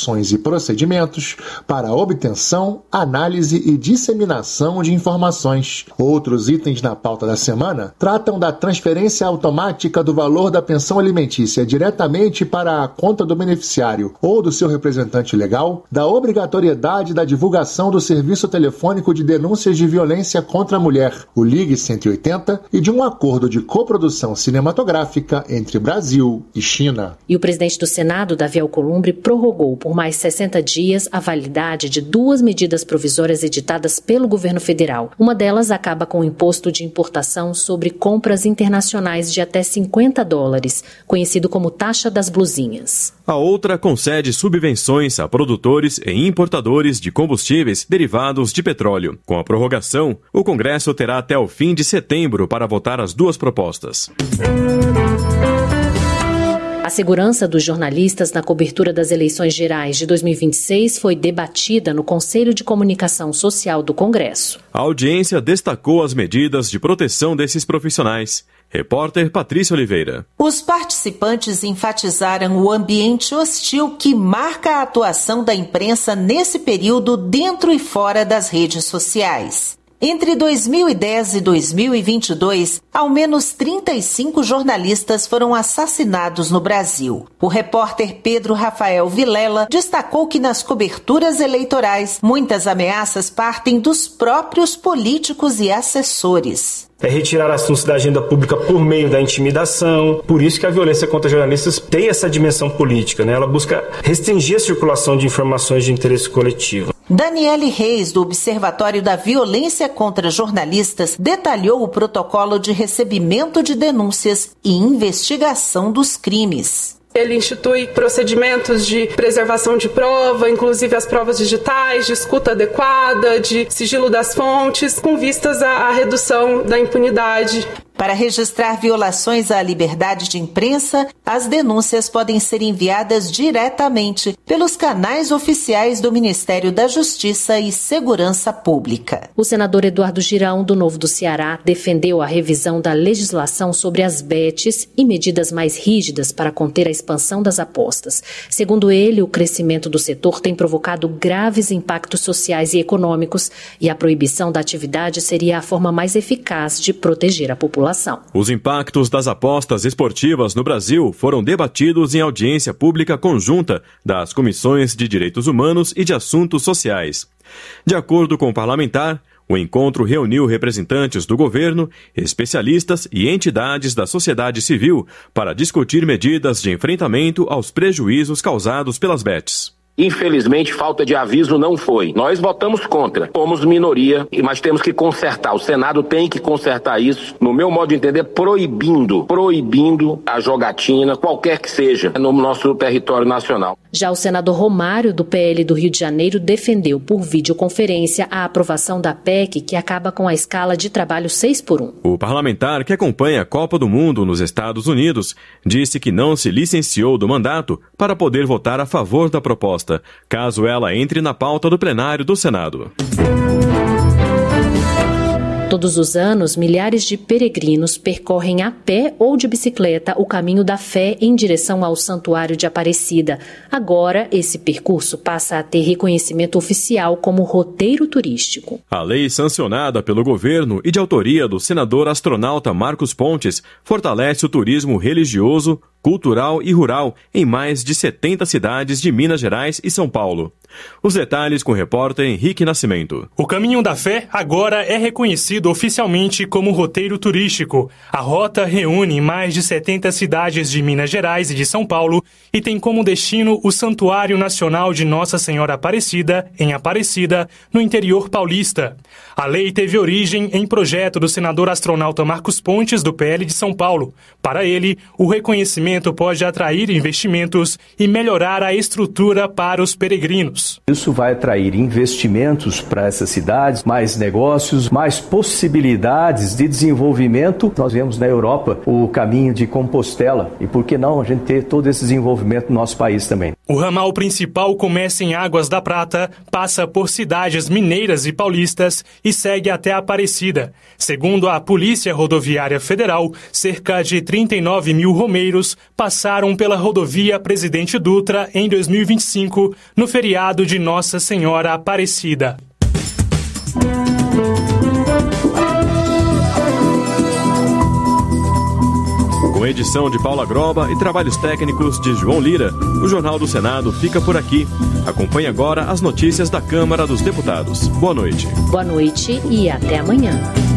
procedimentos para obtenção, análise e disseminação de informações. Outros itens na pauta da semana tratam da transferência automática do valor da pensão alimentícia diretamente para a conta do beneficiário ou do seu representante legal, da obrigatoriedade da divulgação do serviço telefônico de denúncias de violência contra a mulher, o Ligue cento e oitenta, e de um acordo de coprodução cinematográfica entre Brasil e China. E o presidente do Senado, Davi Alcolumbre, prorrogou por mais sessenta dias a validade de duas medidas provisórias editadas pelo governo federal. Uma delas acaba com o imposto de importação sobre compras internacionais de até cinquenta dólares, conhecido como taxa das blusinhas. A outra concede subvenções a produtores e importadores de combustíveis derivados de petróleo. Com a prorrogação, o Congresso terá até o fim de setembro para votar as duas propostas. A segurança dos jornalistas na cobertura das eleições gerais de dois mil e vinte e seis foi debatida no Conselho de Comunicação Social do Congresso. A audiência destacou as medidas de proteção desses profissionais. Repórter Patrícia Oliveira. Os participantes enfatizaram o ambiente hostil que marca a atuação da imprensa nesse período dentro e fora das redes sociais. Entre dois mil e dez e dois mil e vinte e dois, ao menos trinta e cinco jornalistas foram assassinados no Brasil. O repórter Pedro Rafael Vilela destacou que nas coberturas eleitorais, muitas ameaças partem dos próprios políticos e assessores. É retirar assuntos da agenda pública por meio da intimidação. Por isso que a violência contra jornalistas tem essa dimensão política, né? Ela busca restringir a circulação de informações de interesse coletivo. Daniele Reis, do Observatório da Violência contra Jornalistas, detalhou o protocolo de recebimento de denúncias e investigação dos crimes. Ele institui procedimentos de preservação de prova, inclusive as provas digitais, de escuta adequada, de sigilo das fontes, com vistas à redução da impunidade. Para registrar violações à liberdade de imprensa, as denúncias podem ser enviadas diretamente pelos canais oficiais do Ministério da Justiça e Segurança Pública. O senador Eduardo Girão, do Novo do Ceará, defendeu a revisão da legislação sobre as betes e medidas mais rígidas para conter a expansão das apostas. Segundo ele, o crescimento do setor tem provocado graves impactos sociais e econômicos e a proibição da atividade seria a forma mais eficaz de proteger a população. Os impactos das apostas esportivas no Brasil foram debatidos em audiência pública conjunta das Comissões de Direitos Humanos e de Assuntos Sociais. De acordo com o parlamentar, o encontro reuniu representantes do governo, especialistas e entidades da sociedade civil para discutir medidas de enfrentamento aos prejuízos causados pelas betes. Infelizmente, falta de aviso não foi. Nós votamos contra. Fomos minoria, mas temos que consertar. O Senado tem que consertar isso, no meu modo de entender, proibindo, proibindo a jogatina, qualquer que seja, no nosso território nacional. Já o senador Romário, do P L do Rio de Janeiro, defendeu por videoconferência a aprovação da P E C que acaba com a escala de trabalho seis por um. O parlamentar, que acompanha a Copa do Mundo nos Estados Unidos, disse que não se licenciou do mandato para poder votar a favor da proposta, caso ela entre na pauta do plenário do Senado. Todos os anos, milhares de peregrinos percorrem a pé ou de bicicleta o caminho da fé em direção ao Santuário de Aparecida. Agora, esse percurso passa a ter reconhecimento oficial como roteiro turístico. A lei sancionada pelo governo e de autoria do senador astronauta Marcos Pontes fortalece o turismo religioso, cultural e rural em mais de setenta cidades de Minas Gerais e São Paulo. Os detalhes com o repórter Henrique Nascimento. O Caminho da Fé agora é reconhecido oficialmente como roteiro turístico. A rota reúne mais de setenta cidades de Minas Gerais e de São Paulo e tem como destino o Santuário Nacional de Nossa Senhora Aparecida, em Aparecida, no interior paulista. A lei teve origem em projeto do senador astronauta Marcos Pontes, do P L de São Paulo. Para ele, o reconhecimento pode atrair investimentos e melhorar a estrutura para os peregrinos. Isso vai atrair investimentos para essas cidades, mais negócios, mais possibilidades de desenvolvimento. Nós vemos na Europa o caminho de Compostela e por que não a gente ter todo esse desenvolvimento no nosso país também. O ramal principal começa em Águas da Prata, passa por cidades mineiras e paulistas e segue até Aparecida. Segundo a Polícia Rodoviária Federal, cerca de trinta e nove mil romeiros passaram pela rodovia Presidente Dutra em dois mil e vinte e cinco, no feriado de Nossa Senhora Aparecida. Com edição de Paula Groba e trabalhos técnicos de João Lira, o Jornal do Senado fica por aqui. Acompanhe agora as notícias da Câmara dos Deputados. Boa noite. Boa noite e até amanhã.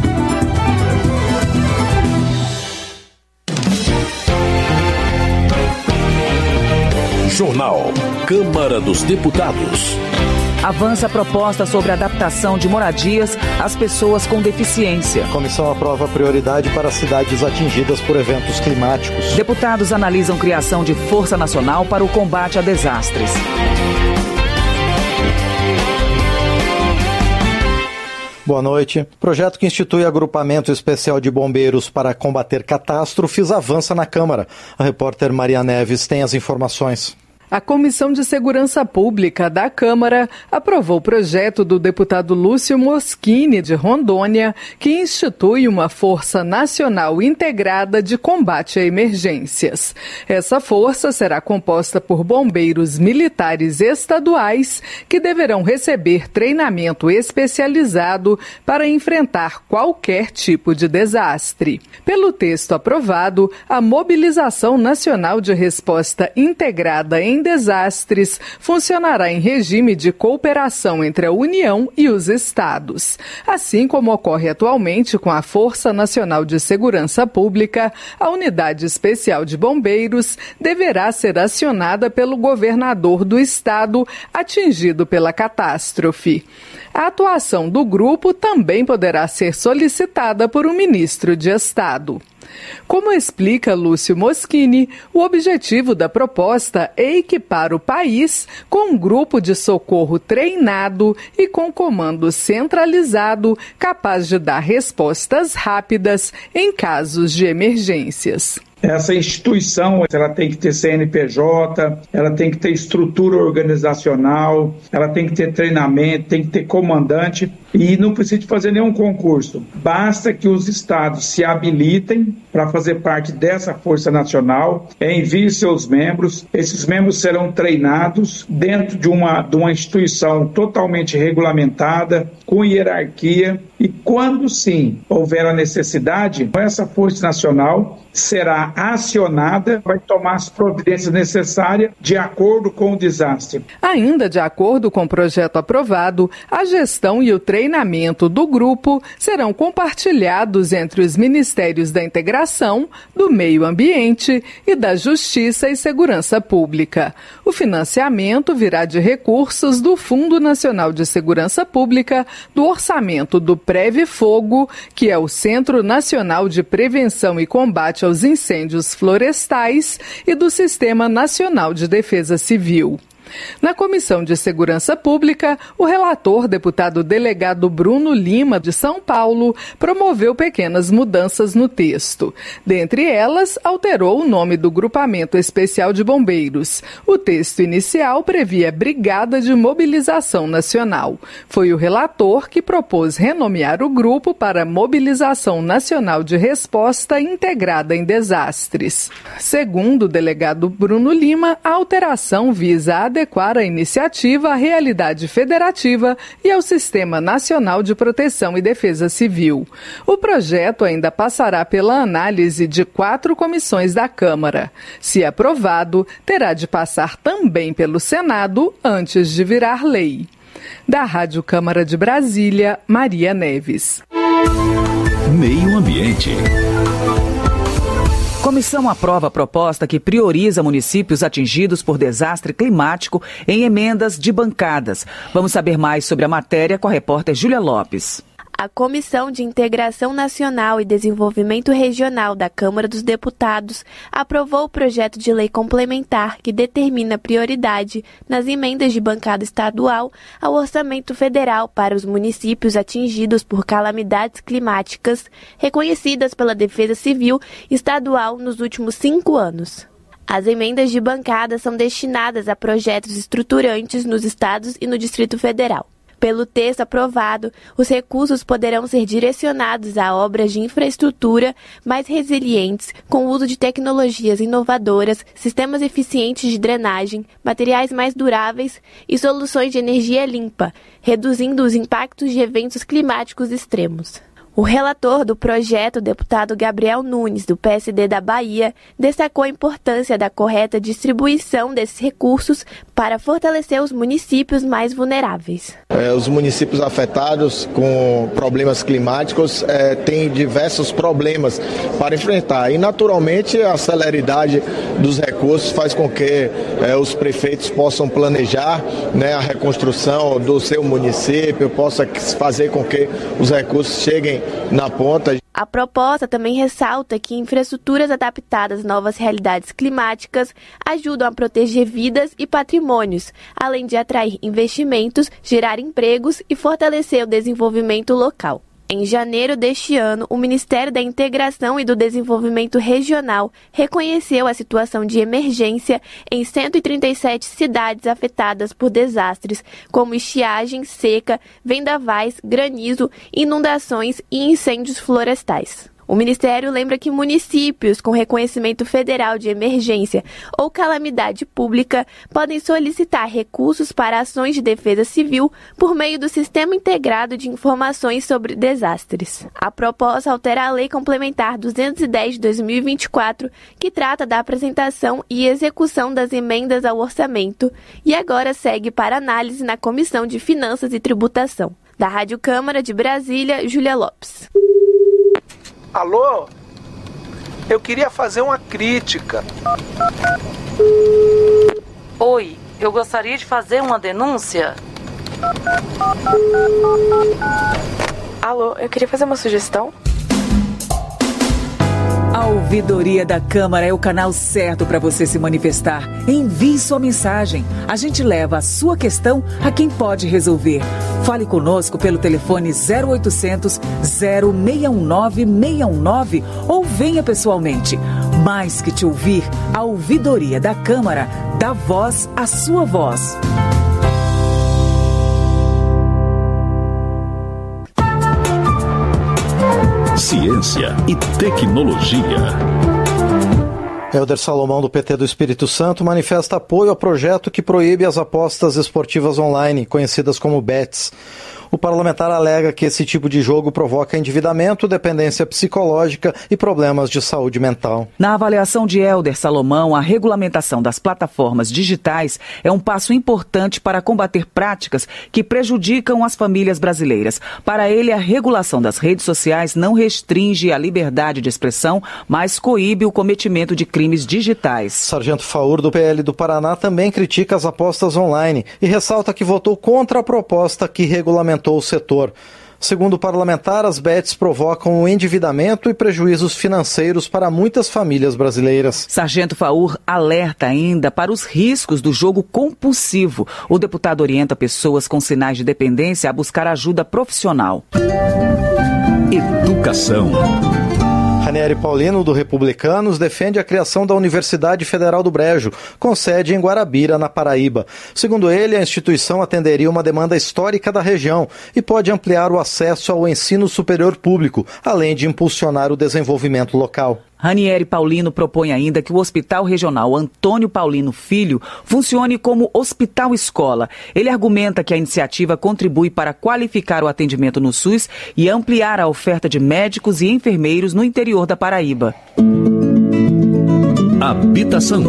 Jornal Câmara dos Deputados. Avança a proposta sobre adaptação de moradias às pessoas com deficiência. A comissão aprova prioridade para cidades atingidas por eventos climáticos. Deputados analisam criação de Força Nacional para o combate a desastres. Boa noite. Projeto que institui agrupamento especial de bombeiros para combater catástrofes avança na Câmara. A repórter Maria Neves tem as informações. A Comissão de Segurança Pública da Câmara aprovou o projeto do deputado Lúcio Moschini, de Rondônia, que institui uma Força Nacional Integrada de Combate a Emergências. Essa força será composta por bombeiros militares estaduais que deverão receber treinamento especializado para enfrentar qualquer tipo de desastre. Pelo texto aprovado, a Mobilização Nacional de Resposta Integrada em Desastres funcionará em regime de cooperação entre a União e os estados. Assim como ocorre atualmente com a Força Nacional de Segurança Pública, a Unidade Especial de Bombeiros deverá ser acionada pelo governador do estado atingido pela catástrofe. A atuação do grupo também poderá ser solicitada por um ministro de Estado. Como explica Lúcio Moschini, o objetivo da proposta é equipar o país com um grupo de socorro treinado e com comando centralizado capaz de dar respostas rápidas em casos de emergências. Essa instituição, ela tem que ter C N P J, ela tem que ter estrutura organizacional, ela tem que ter treinamento, tem que ter comandante e não precisa fazer nenhum concurso. Basta que os estados se habilitem para fazer parte dessa Força Nacional, enviem seus membros, esses membros serão treinados dentro de uma, de uma instituição totalmente regulamentada, com hierarquia, e quando sim houver a necessidade, essa Força Nacional será acionada, vai tomar as providências necessárias de acordo com o desastre. Ainda de acordo com o projeto aprovado, a gestão e o treinamento do grupo serão compartilhados entre os Ministérios da Integração, do Meio Ambiente e da Justiça e Segurança Pública. O financiamento virá de recursos do Fundo Nacional de Segurança Pública, do orçamento do Preve Fogo, que é o Centro Nacional de Prevenção e Combate aos Incêndios Florestais, e do Sistema Nacional de Defesa Civil. Na Comissão de Segurança Pública, o relator, deputado delegado Bruno Lima, de São Paulo, promoveu pequenas mudanças no texto. Dentre elas, alterou o nome do Grupamento Especial de Bombeiros. O texto inicial previa Brigada de Mobilização Nacional. Foi o relator que propôs renomear o grupo para Mobilização Nacional de Resposta Integrada em Desastres. Segundo o delegado Bruno Lima, a alteração visa a adequar a iniciativa à realidade federativa e ao Sistema Nacional de Proteção e Defesa Civil. O projeto ainda passará pela análise de quatro comissões da Câmara. Se aprovado, terá de passar também pelo Senado antes de virar lei. Da Rádio Câmara de Brasília, Maria Neves. Meio Ambiente. Comissão aprova a proposta que prioriza municípios atingidos por desastre climático em emendas de bancadas. Vamos saber mais sobre a matéria com a repórter Júlia Lopes. A Comissão de Integração Nacional e Desenvolvimento Regional da Câmara dos Deputados aprovou o projeto de lei complementar que determina prioridade nas emendas de bancada estadual ao orçamento federal para os municípios atingidos por calamidades climáticas reconhecidas pela Defesa Civil Estadual nos últimos cinco anos. As emendas de bancada são destinadas a projetos estruturantes nos estados e no Distrito Federal. Pelo texto aprovado, os recursos poderão ser direcionados a obras de infraestrutura mais resilientes, com o uso de tecnologias inovadoras, sistemas eficientes de drenagem, materiais mais duráveis e soluções de energia limpa, reduzindo os impactos de eventos climáticos extremos. O relator do projeto, o deputado Gabriel Nunes, do P S D da Bahia, destacou a importância da correta distribuição desses recursos para fortalecer os municípios mais vulneráveis. É, os municípios afetados com problemas climáticos é, têm diversos problemas para enfrentar e, naturalmente, a celeridade dos recursos faz com que é, os prefeitos possam planejar, né, a reconstrução do seu município, possa fazer com que os recursos cheguem na ponta. A proposta também ressalta que infraestruturas adaptadas às novas realidades climáticas ajudam a proteger vidas e patrimônios, além de atrair investimentos, gerar empregos e fortalecer o desenvolvimento local. Em janeiro deste ano, o Ministério da Integração e do Desenvolvimento Regional reconheceu a situação de emergência em cento e trinta e sete cidades afetadas por desastres, como estiagem, seca, vendavais, granizo, inundações e incêndios florestais. O Ministério lembra que municípios com reconhecimento federal de emergência ou calamidade pública podem solicitar recursos para ações de defesa civil por meio do Sistema Integrado de Informações sobre Desastres. A proposta altera a Lei Complementar duzentos e dez de dois mil e vinte e quatro, que trata da apresentação e execução das emendas ao orçamento, e agora segue para análise na Comissão de Finanças e Tributação. Da Rádio Câmara de Brasília, Júlia Lopes. Alô? Eu queria fazer uma crítica. Oi, eu gostaria de fazer uma denúncia. Alô, eu queria fazer uma sugestão. A Ouvidoria da Câmara é o canal certo para você se manifestar. Envie sua mensagem. A gente leva a sua questão a quem pode resolver. Fale conosco pelo telefone zero oitocentos, zero seis um nove, seis um nove ou venha pessoalmente. Mais que te ouvir, a Ouvidoria da Câmara dá voz à sua voz. Ciência e tecnologia. Helder Salomão, do P T do Espírito Santo, manifesta apoio ao projeto que proíbe as apostas esportivas online, conhecidas como bets. O parlamentar alega que esse tipo de jogo provoca endividamento, dependência psicológica e problemas de saúde mental. Na avaliação de Helder Salomão, a regulamentação das plataformas digitais é um passo importante para combater práticas que prejudicam as famílias brasileiras. Para ele, a regulação das redes sociais não restringe a liberdade de expressão, mas coíbe o cometimento de crimes digitais. Sargento Faur, do P L do Paraná, também critica as apostas online e ressalta que votou contra a proposta que regulamentou o setor. Segundo o parlamentar, as bets provocam o endividamento e prejuízos financeiros para muitas famílias brasileiras. Sargento Faur alerta ainda para os riscos do jogo compulsivo. O deputado orienta pessoas com sinais de dependência a buscar ajuda profissional. Educação. Ranieri Paulino, do Republicanos, defende a criação da Universidade Federal do Brejo, com sede em Guarabira, na Paraíba. Segundo ele, a instituição atenderia uma demanda histórica da região e pode ampliar o acesso ao ensino superior público, além de impulsionar o desenvolvimento local. Ranieri Paulino propõe ainda que o Hospital Regional Antônio Paulino Filho funcione como hospital-escola. Ele argumenta que a iniciativa contribui para qualificar o atendimento no SUS e ampliar a oferta de médicos e enfermeiros no interior da Paraíba. Habitação.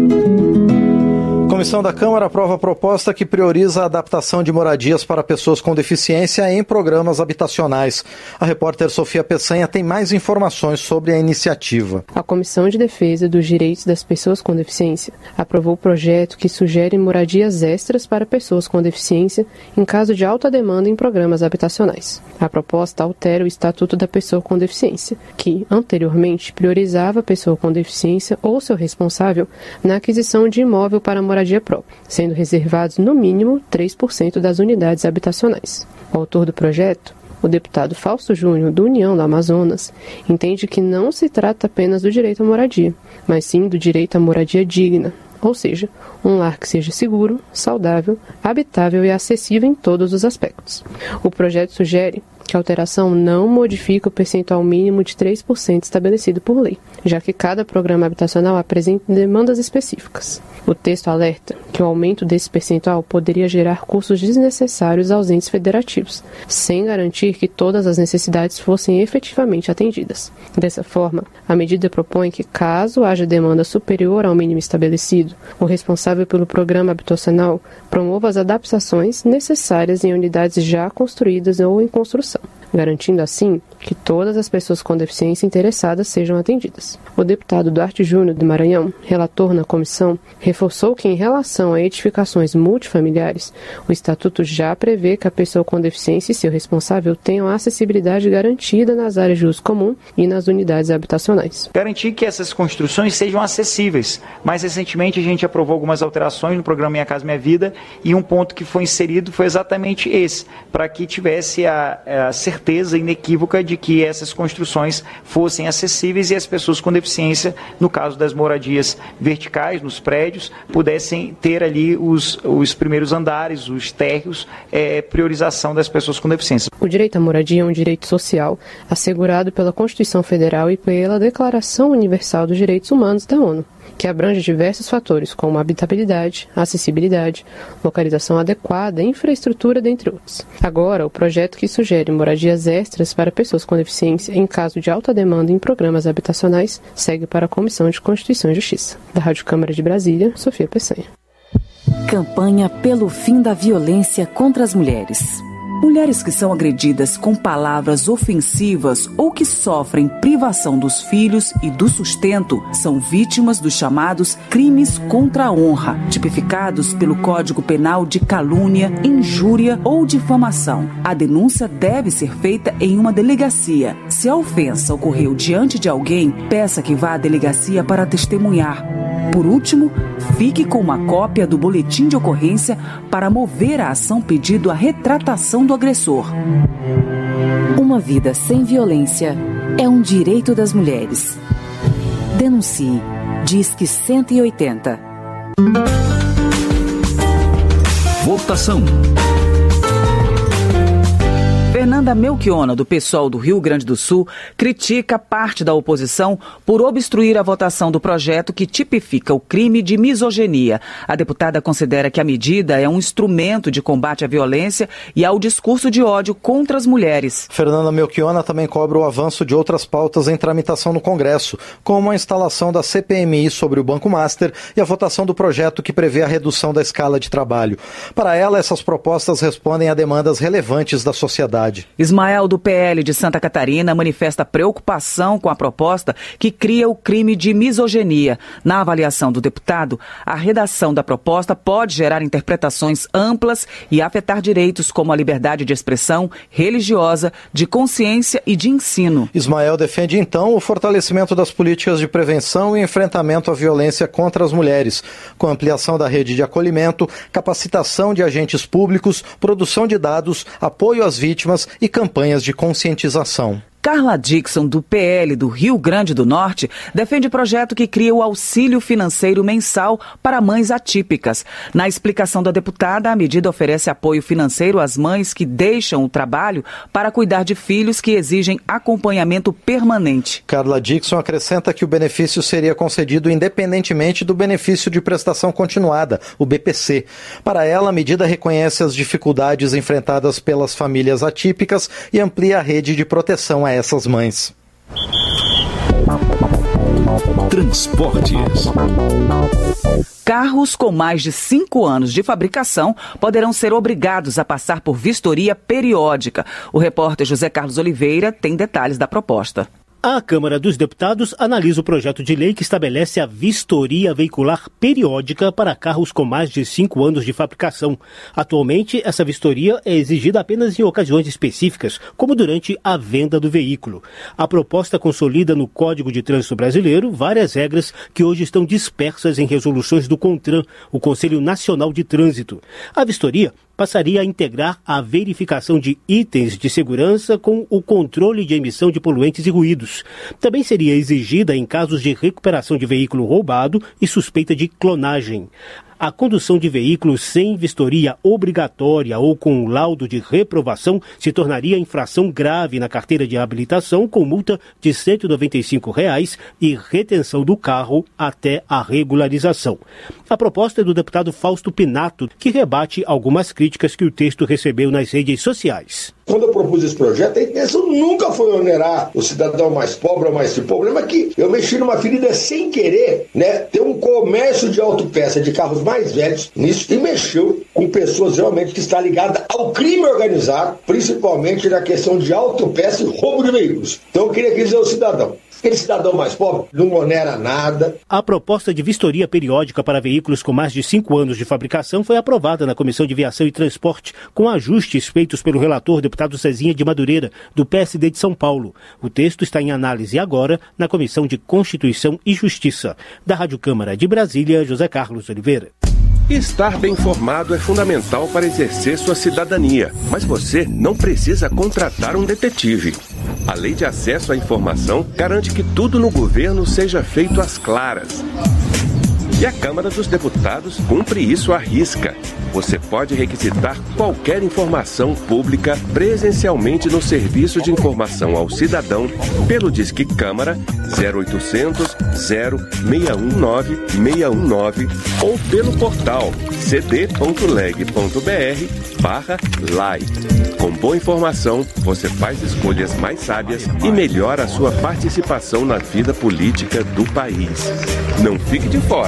A Comissão da Câmara aprova a proposta que prioriza a adaptação de moradias para pessoas com deficiência em programas habitacionais. A repórter Sofia Peçanha tem mais informações sobre a iniciativa. A Comissão de Defesa dos Direitos das Pessoas com Deficiência aprovou o projeto que sugere moradias extras para pessoas com deficiência em caso de alta demanda em programas habitacionais. A proposta altera o Estatuto da Pessoa com Deficiência, que anteriormente priorizava a pessoa com deficiência ou seu responsável na aquisição de imóvel para moradia própria, sendo reservados no mínimo três por cento das unidades habitacionais. O autor do projeto, O deputado Fausto Júnior, do União do Amazonas, entende que não se trata apenas do direito à moradia, mas sim do direito à moradia digna, ou seja, um lar que seja seguro, saudável, habitável e acessível em todos os aspectos. O projeto sugere que a alteração não modifica o percentual mínimo de três por cento estabelecido por lei, já que cada programa habitacional apresenta demandas específicas. O texto alerta que o aumento desse percentual poderia gerar custos desnecessários aos entes federativos, sem garantir que todas as necessidades fossem efetivamente atendidas. Dessa forma, a medida propõe que, caso haja demanda superior ao mínimo estabelecido, o responsável pelo programa habitacional promova as adaptações necessárias em unidades já construídas ou em construção, garantindo assim que todas as pessoas com deficiência interessadas sejam atendidas. O deputado Duarte Júnior do Maranhão, relator na comissão, reforçou que em relação a edificações multifamiliares, o Estatuto já prevê que a pessoa com deficiência e seu responsável tenham a acessibilidade garantida nas áreas de uso comum e nas unidades habitacionais. Garantir que essas construções sejam acessíveis. Mais recentemente a gente aprovou algumas alterações no programa Minha Casa Minha Vida e um ponto que foi inserido foi exatamente esse, para que tivesse a, a certeza inequívoca de que essas construções fossem acessíveis e as pessoas com deficiência, no caso das moradias verticais, nos prédios, pudessem ter ali os, os primeiros andares, os térreos, é, priorização das pessoas com deficiência. O direito à moradia é um direito social assegurado pela Constituição Federal e pela Declaração Universal dos Direitos Humanos da ONU, que abrange diversos fatores como habitabilidade, acessibilidade, localização adequada, infraestrutura, dentre outros. Agora, o projeto que sugere moradias extras para pessoas com deficiência em caso de alta demanda em programas habitacionais segue para a Comissão de Constituição e Justiça. Da Rádio Câmara de Brasília, Sofia Peçanha. Campanha pelo fim da violência contra as mulheres. Mulheres que são agredidas com palavras ofensivas ou que sofrem privação dos filhos e do sustento são vítimas dos chamados crimes contra a honra, tipificados pelo Código Penal de calúnia, injúria ou difamação. A denúncia deve ser feita em uma delegacia. Se a ofensa ocorreu diante de alguém, peça que vá à delegacia para testemunhar. Por último, fique com uma cópia do boletim de ocorrência para mover a ação pedindo a retratação do agressor. Uma vida sem violência é um direito das mulheres. Denuncie. Disque cento e oitenta. Votação. Fernanda Melchiona, do PSOL do Rio Grande do Sul, critica parte da oposição por obstruir a votação do projeto que tipifica o crime de misoginia. A deputada considera que a medida é um instrumento de combate à violência e ao discurso de ódio contra as mulheres. Fernanda Melchiona também cobra o avanço de outras pautas em tramitação no Congresso, como a instalação da C P M I sobre o Banco Master e a votação do projeto que prevê a redução da escala de trabalho. Para ela, essas propostas respondem a demandas relevantes da sociedade. Ismael, do P L de Santa Catarina, manifesta preocupação com a proposta que cria o crime de misoginia. Na avaliação do deputado, a redação da proposta pode gerar interpretações amplas e afetar direitos como a liberdade de expressão, religiosa, de consciência e de ensino. Ismael defende, então, o fortalecimento das políticas de prevenção e enfrentamento à violência contra as mulheres, com ampliação da rede de acolhimento, capacitação de agentes públicos, produção de dados, apoio às vítimas e campanhas de conscientização. Carla Dixon, do P L do Rio Grande do Norte, defende projeto que cria o auxílio financeiro mensal para mães atípicas. Na explicação da deputada, a medida oferece apoio financeiro às mães que deixam o trabalho para cuidar de filhos que exigem acompanhamento permanente. Carla Dixon acrescenta que o benefício seria concedido independentemente do benefício de prestação continuada, o B P C. Para ela, a medida reconhece as dificuldades enfrentadas pelas famílias atípicas e amplia a rede de proteção a essas mães. Transportes. Carros com mais de cinco anos de fabricação poderão ser obrigados a passar por vistoria periódica. O repórter José Carlos Oliveira tem detalhes da proposta. A Câmara dos Deputados analisa o projeto de lei que estabelece a vistoria veicular periódica para carros com mais de cinco anos de fabricação. Atualmente, essa vistoria é exigida apenas em ocasiões específicas, como durante a venda do veículo. A proposta consolida no Código de Trânsito Brasileiro várias regras que hoje estão dispersas em resoluções do CONTRAN, o Conselho Nacional de Trânsito. A vistoria passaria a integrar a verificação de itens de segurança com o controle de emissão de poluentes e ruídos. Também seria exigida em casos de recuperação de veículo roubado e suspeita de clonagem. A condução de veículos sem vistoria obrigatória ou com laudo de reprovação se tornaria infração grave na carteira de habilitação, com multa de cento e noventa e cinco reais e retenção do carro até a regularização. A proposta é do deputado Fausto Pinato, que rebate algumas críticas que o texto recebeu nas redes sociais. Quando eu propus esse projeto, a intenção nunca foi onerar o cidadão mais pobre ou mais rico. O problema é que eu mexi numa ferida sem querer, né? Ter um comércio de autopeça de carros mais velhos nisso, e mexeu com pessoas realmente que está ligada ao crime organizado, principalmente na questão de autopeça e roubo de veículos. Então eu queria dizer ao cidadão: aquele cidadão mais pobre não onera nada. A proposta de vistoria periódica para veículos com mais de cinco anos de fabricação foi aprovada na Comissão de Viação e Transporte, com ajustes feitos pelo relator deputado Cezinha de Madureira, do P S D de São Paulo. O texto está em análise agora na Comissão de Constituição e Justiça. Da Rádio Câmara de Brasília, José Carlos Oliveira. Estar bem informado é fundamental para exercer sua cidadania, mas você não precisa contratar um detetive. A Lei de Acesso à Informação garante que tudo no governo seja feito às claras. E a Câmara dos Deputados cumpre isso à risca. Você pode requisitar qualquer informação pública presencialmente no Serviço de Informação ao Cidadão pelo Disque Câmara zero oitocentos, zero seis um nove, seis um nove ou pelo portal c d ponto leg ponto b r barra live. Com boa informação, você faz escolhas mais sábias e melhora a sua participação na vida política do país. Não fique de fora.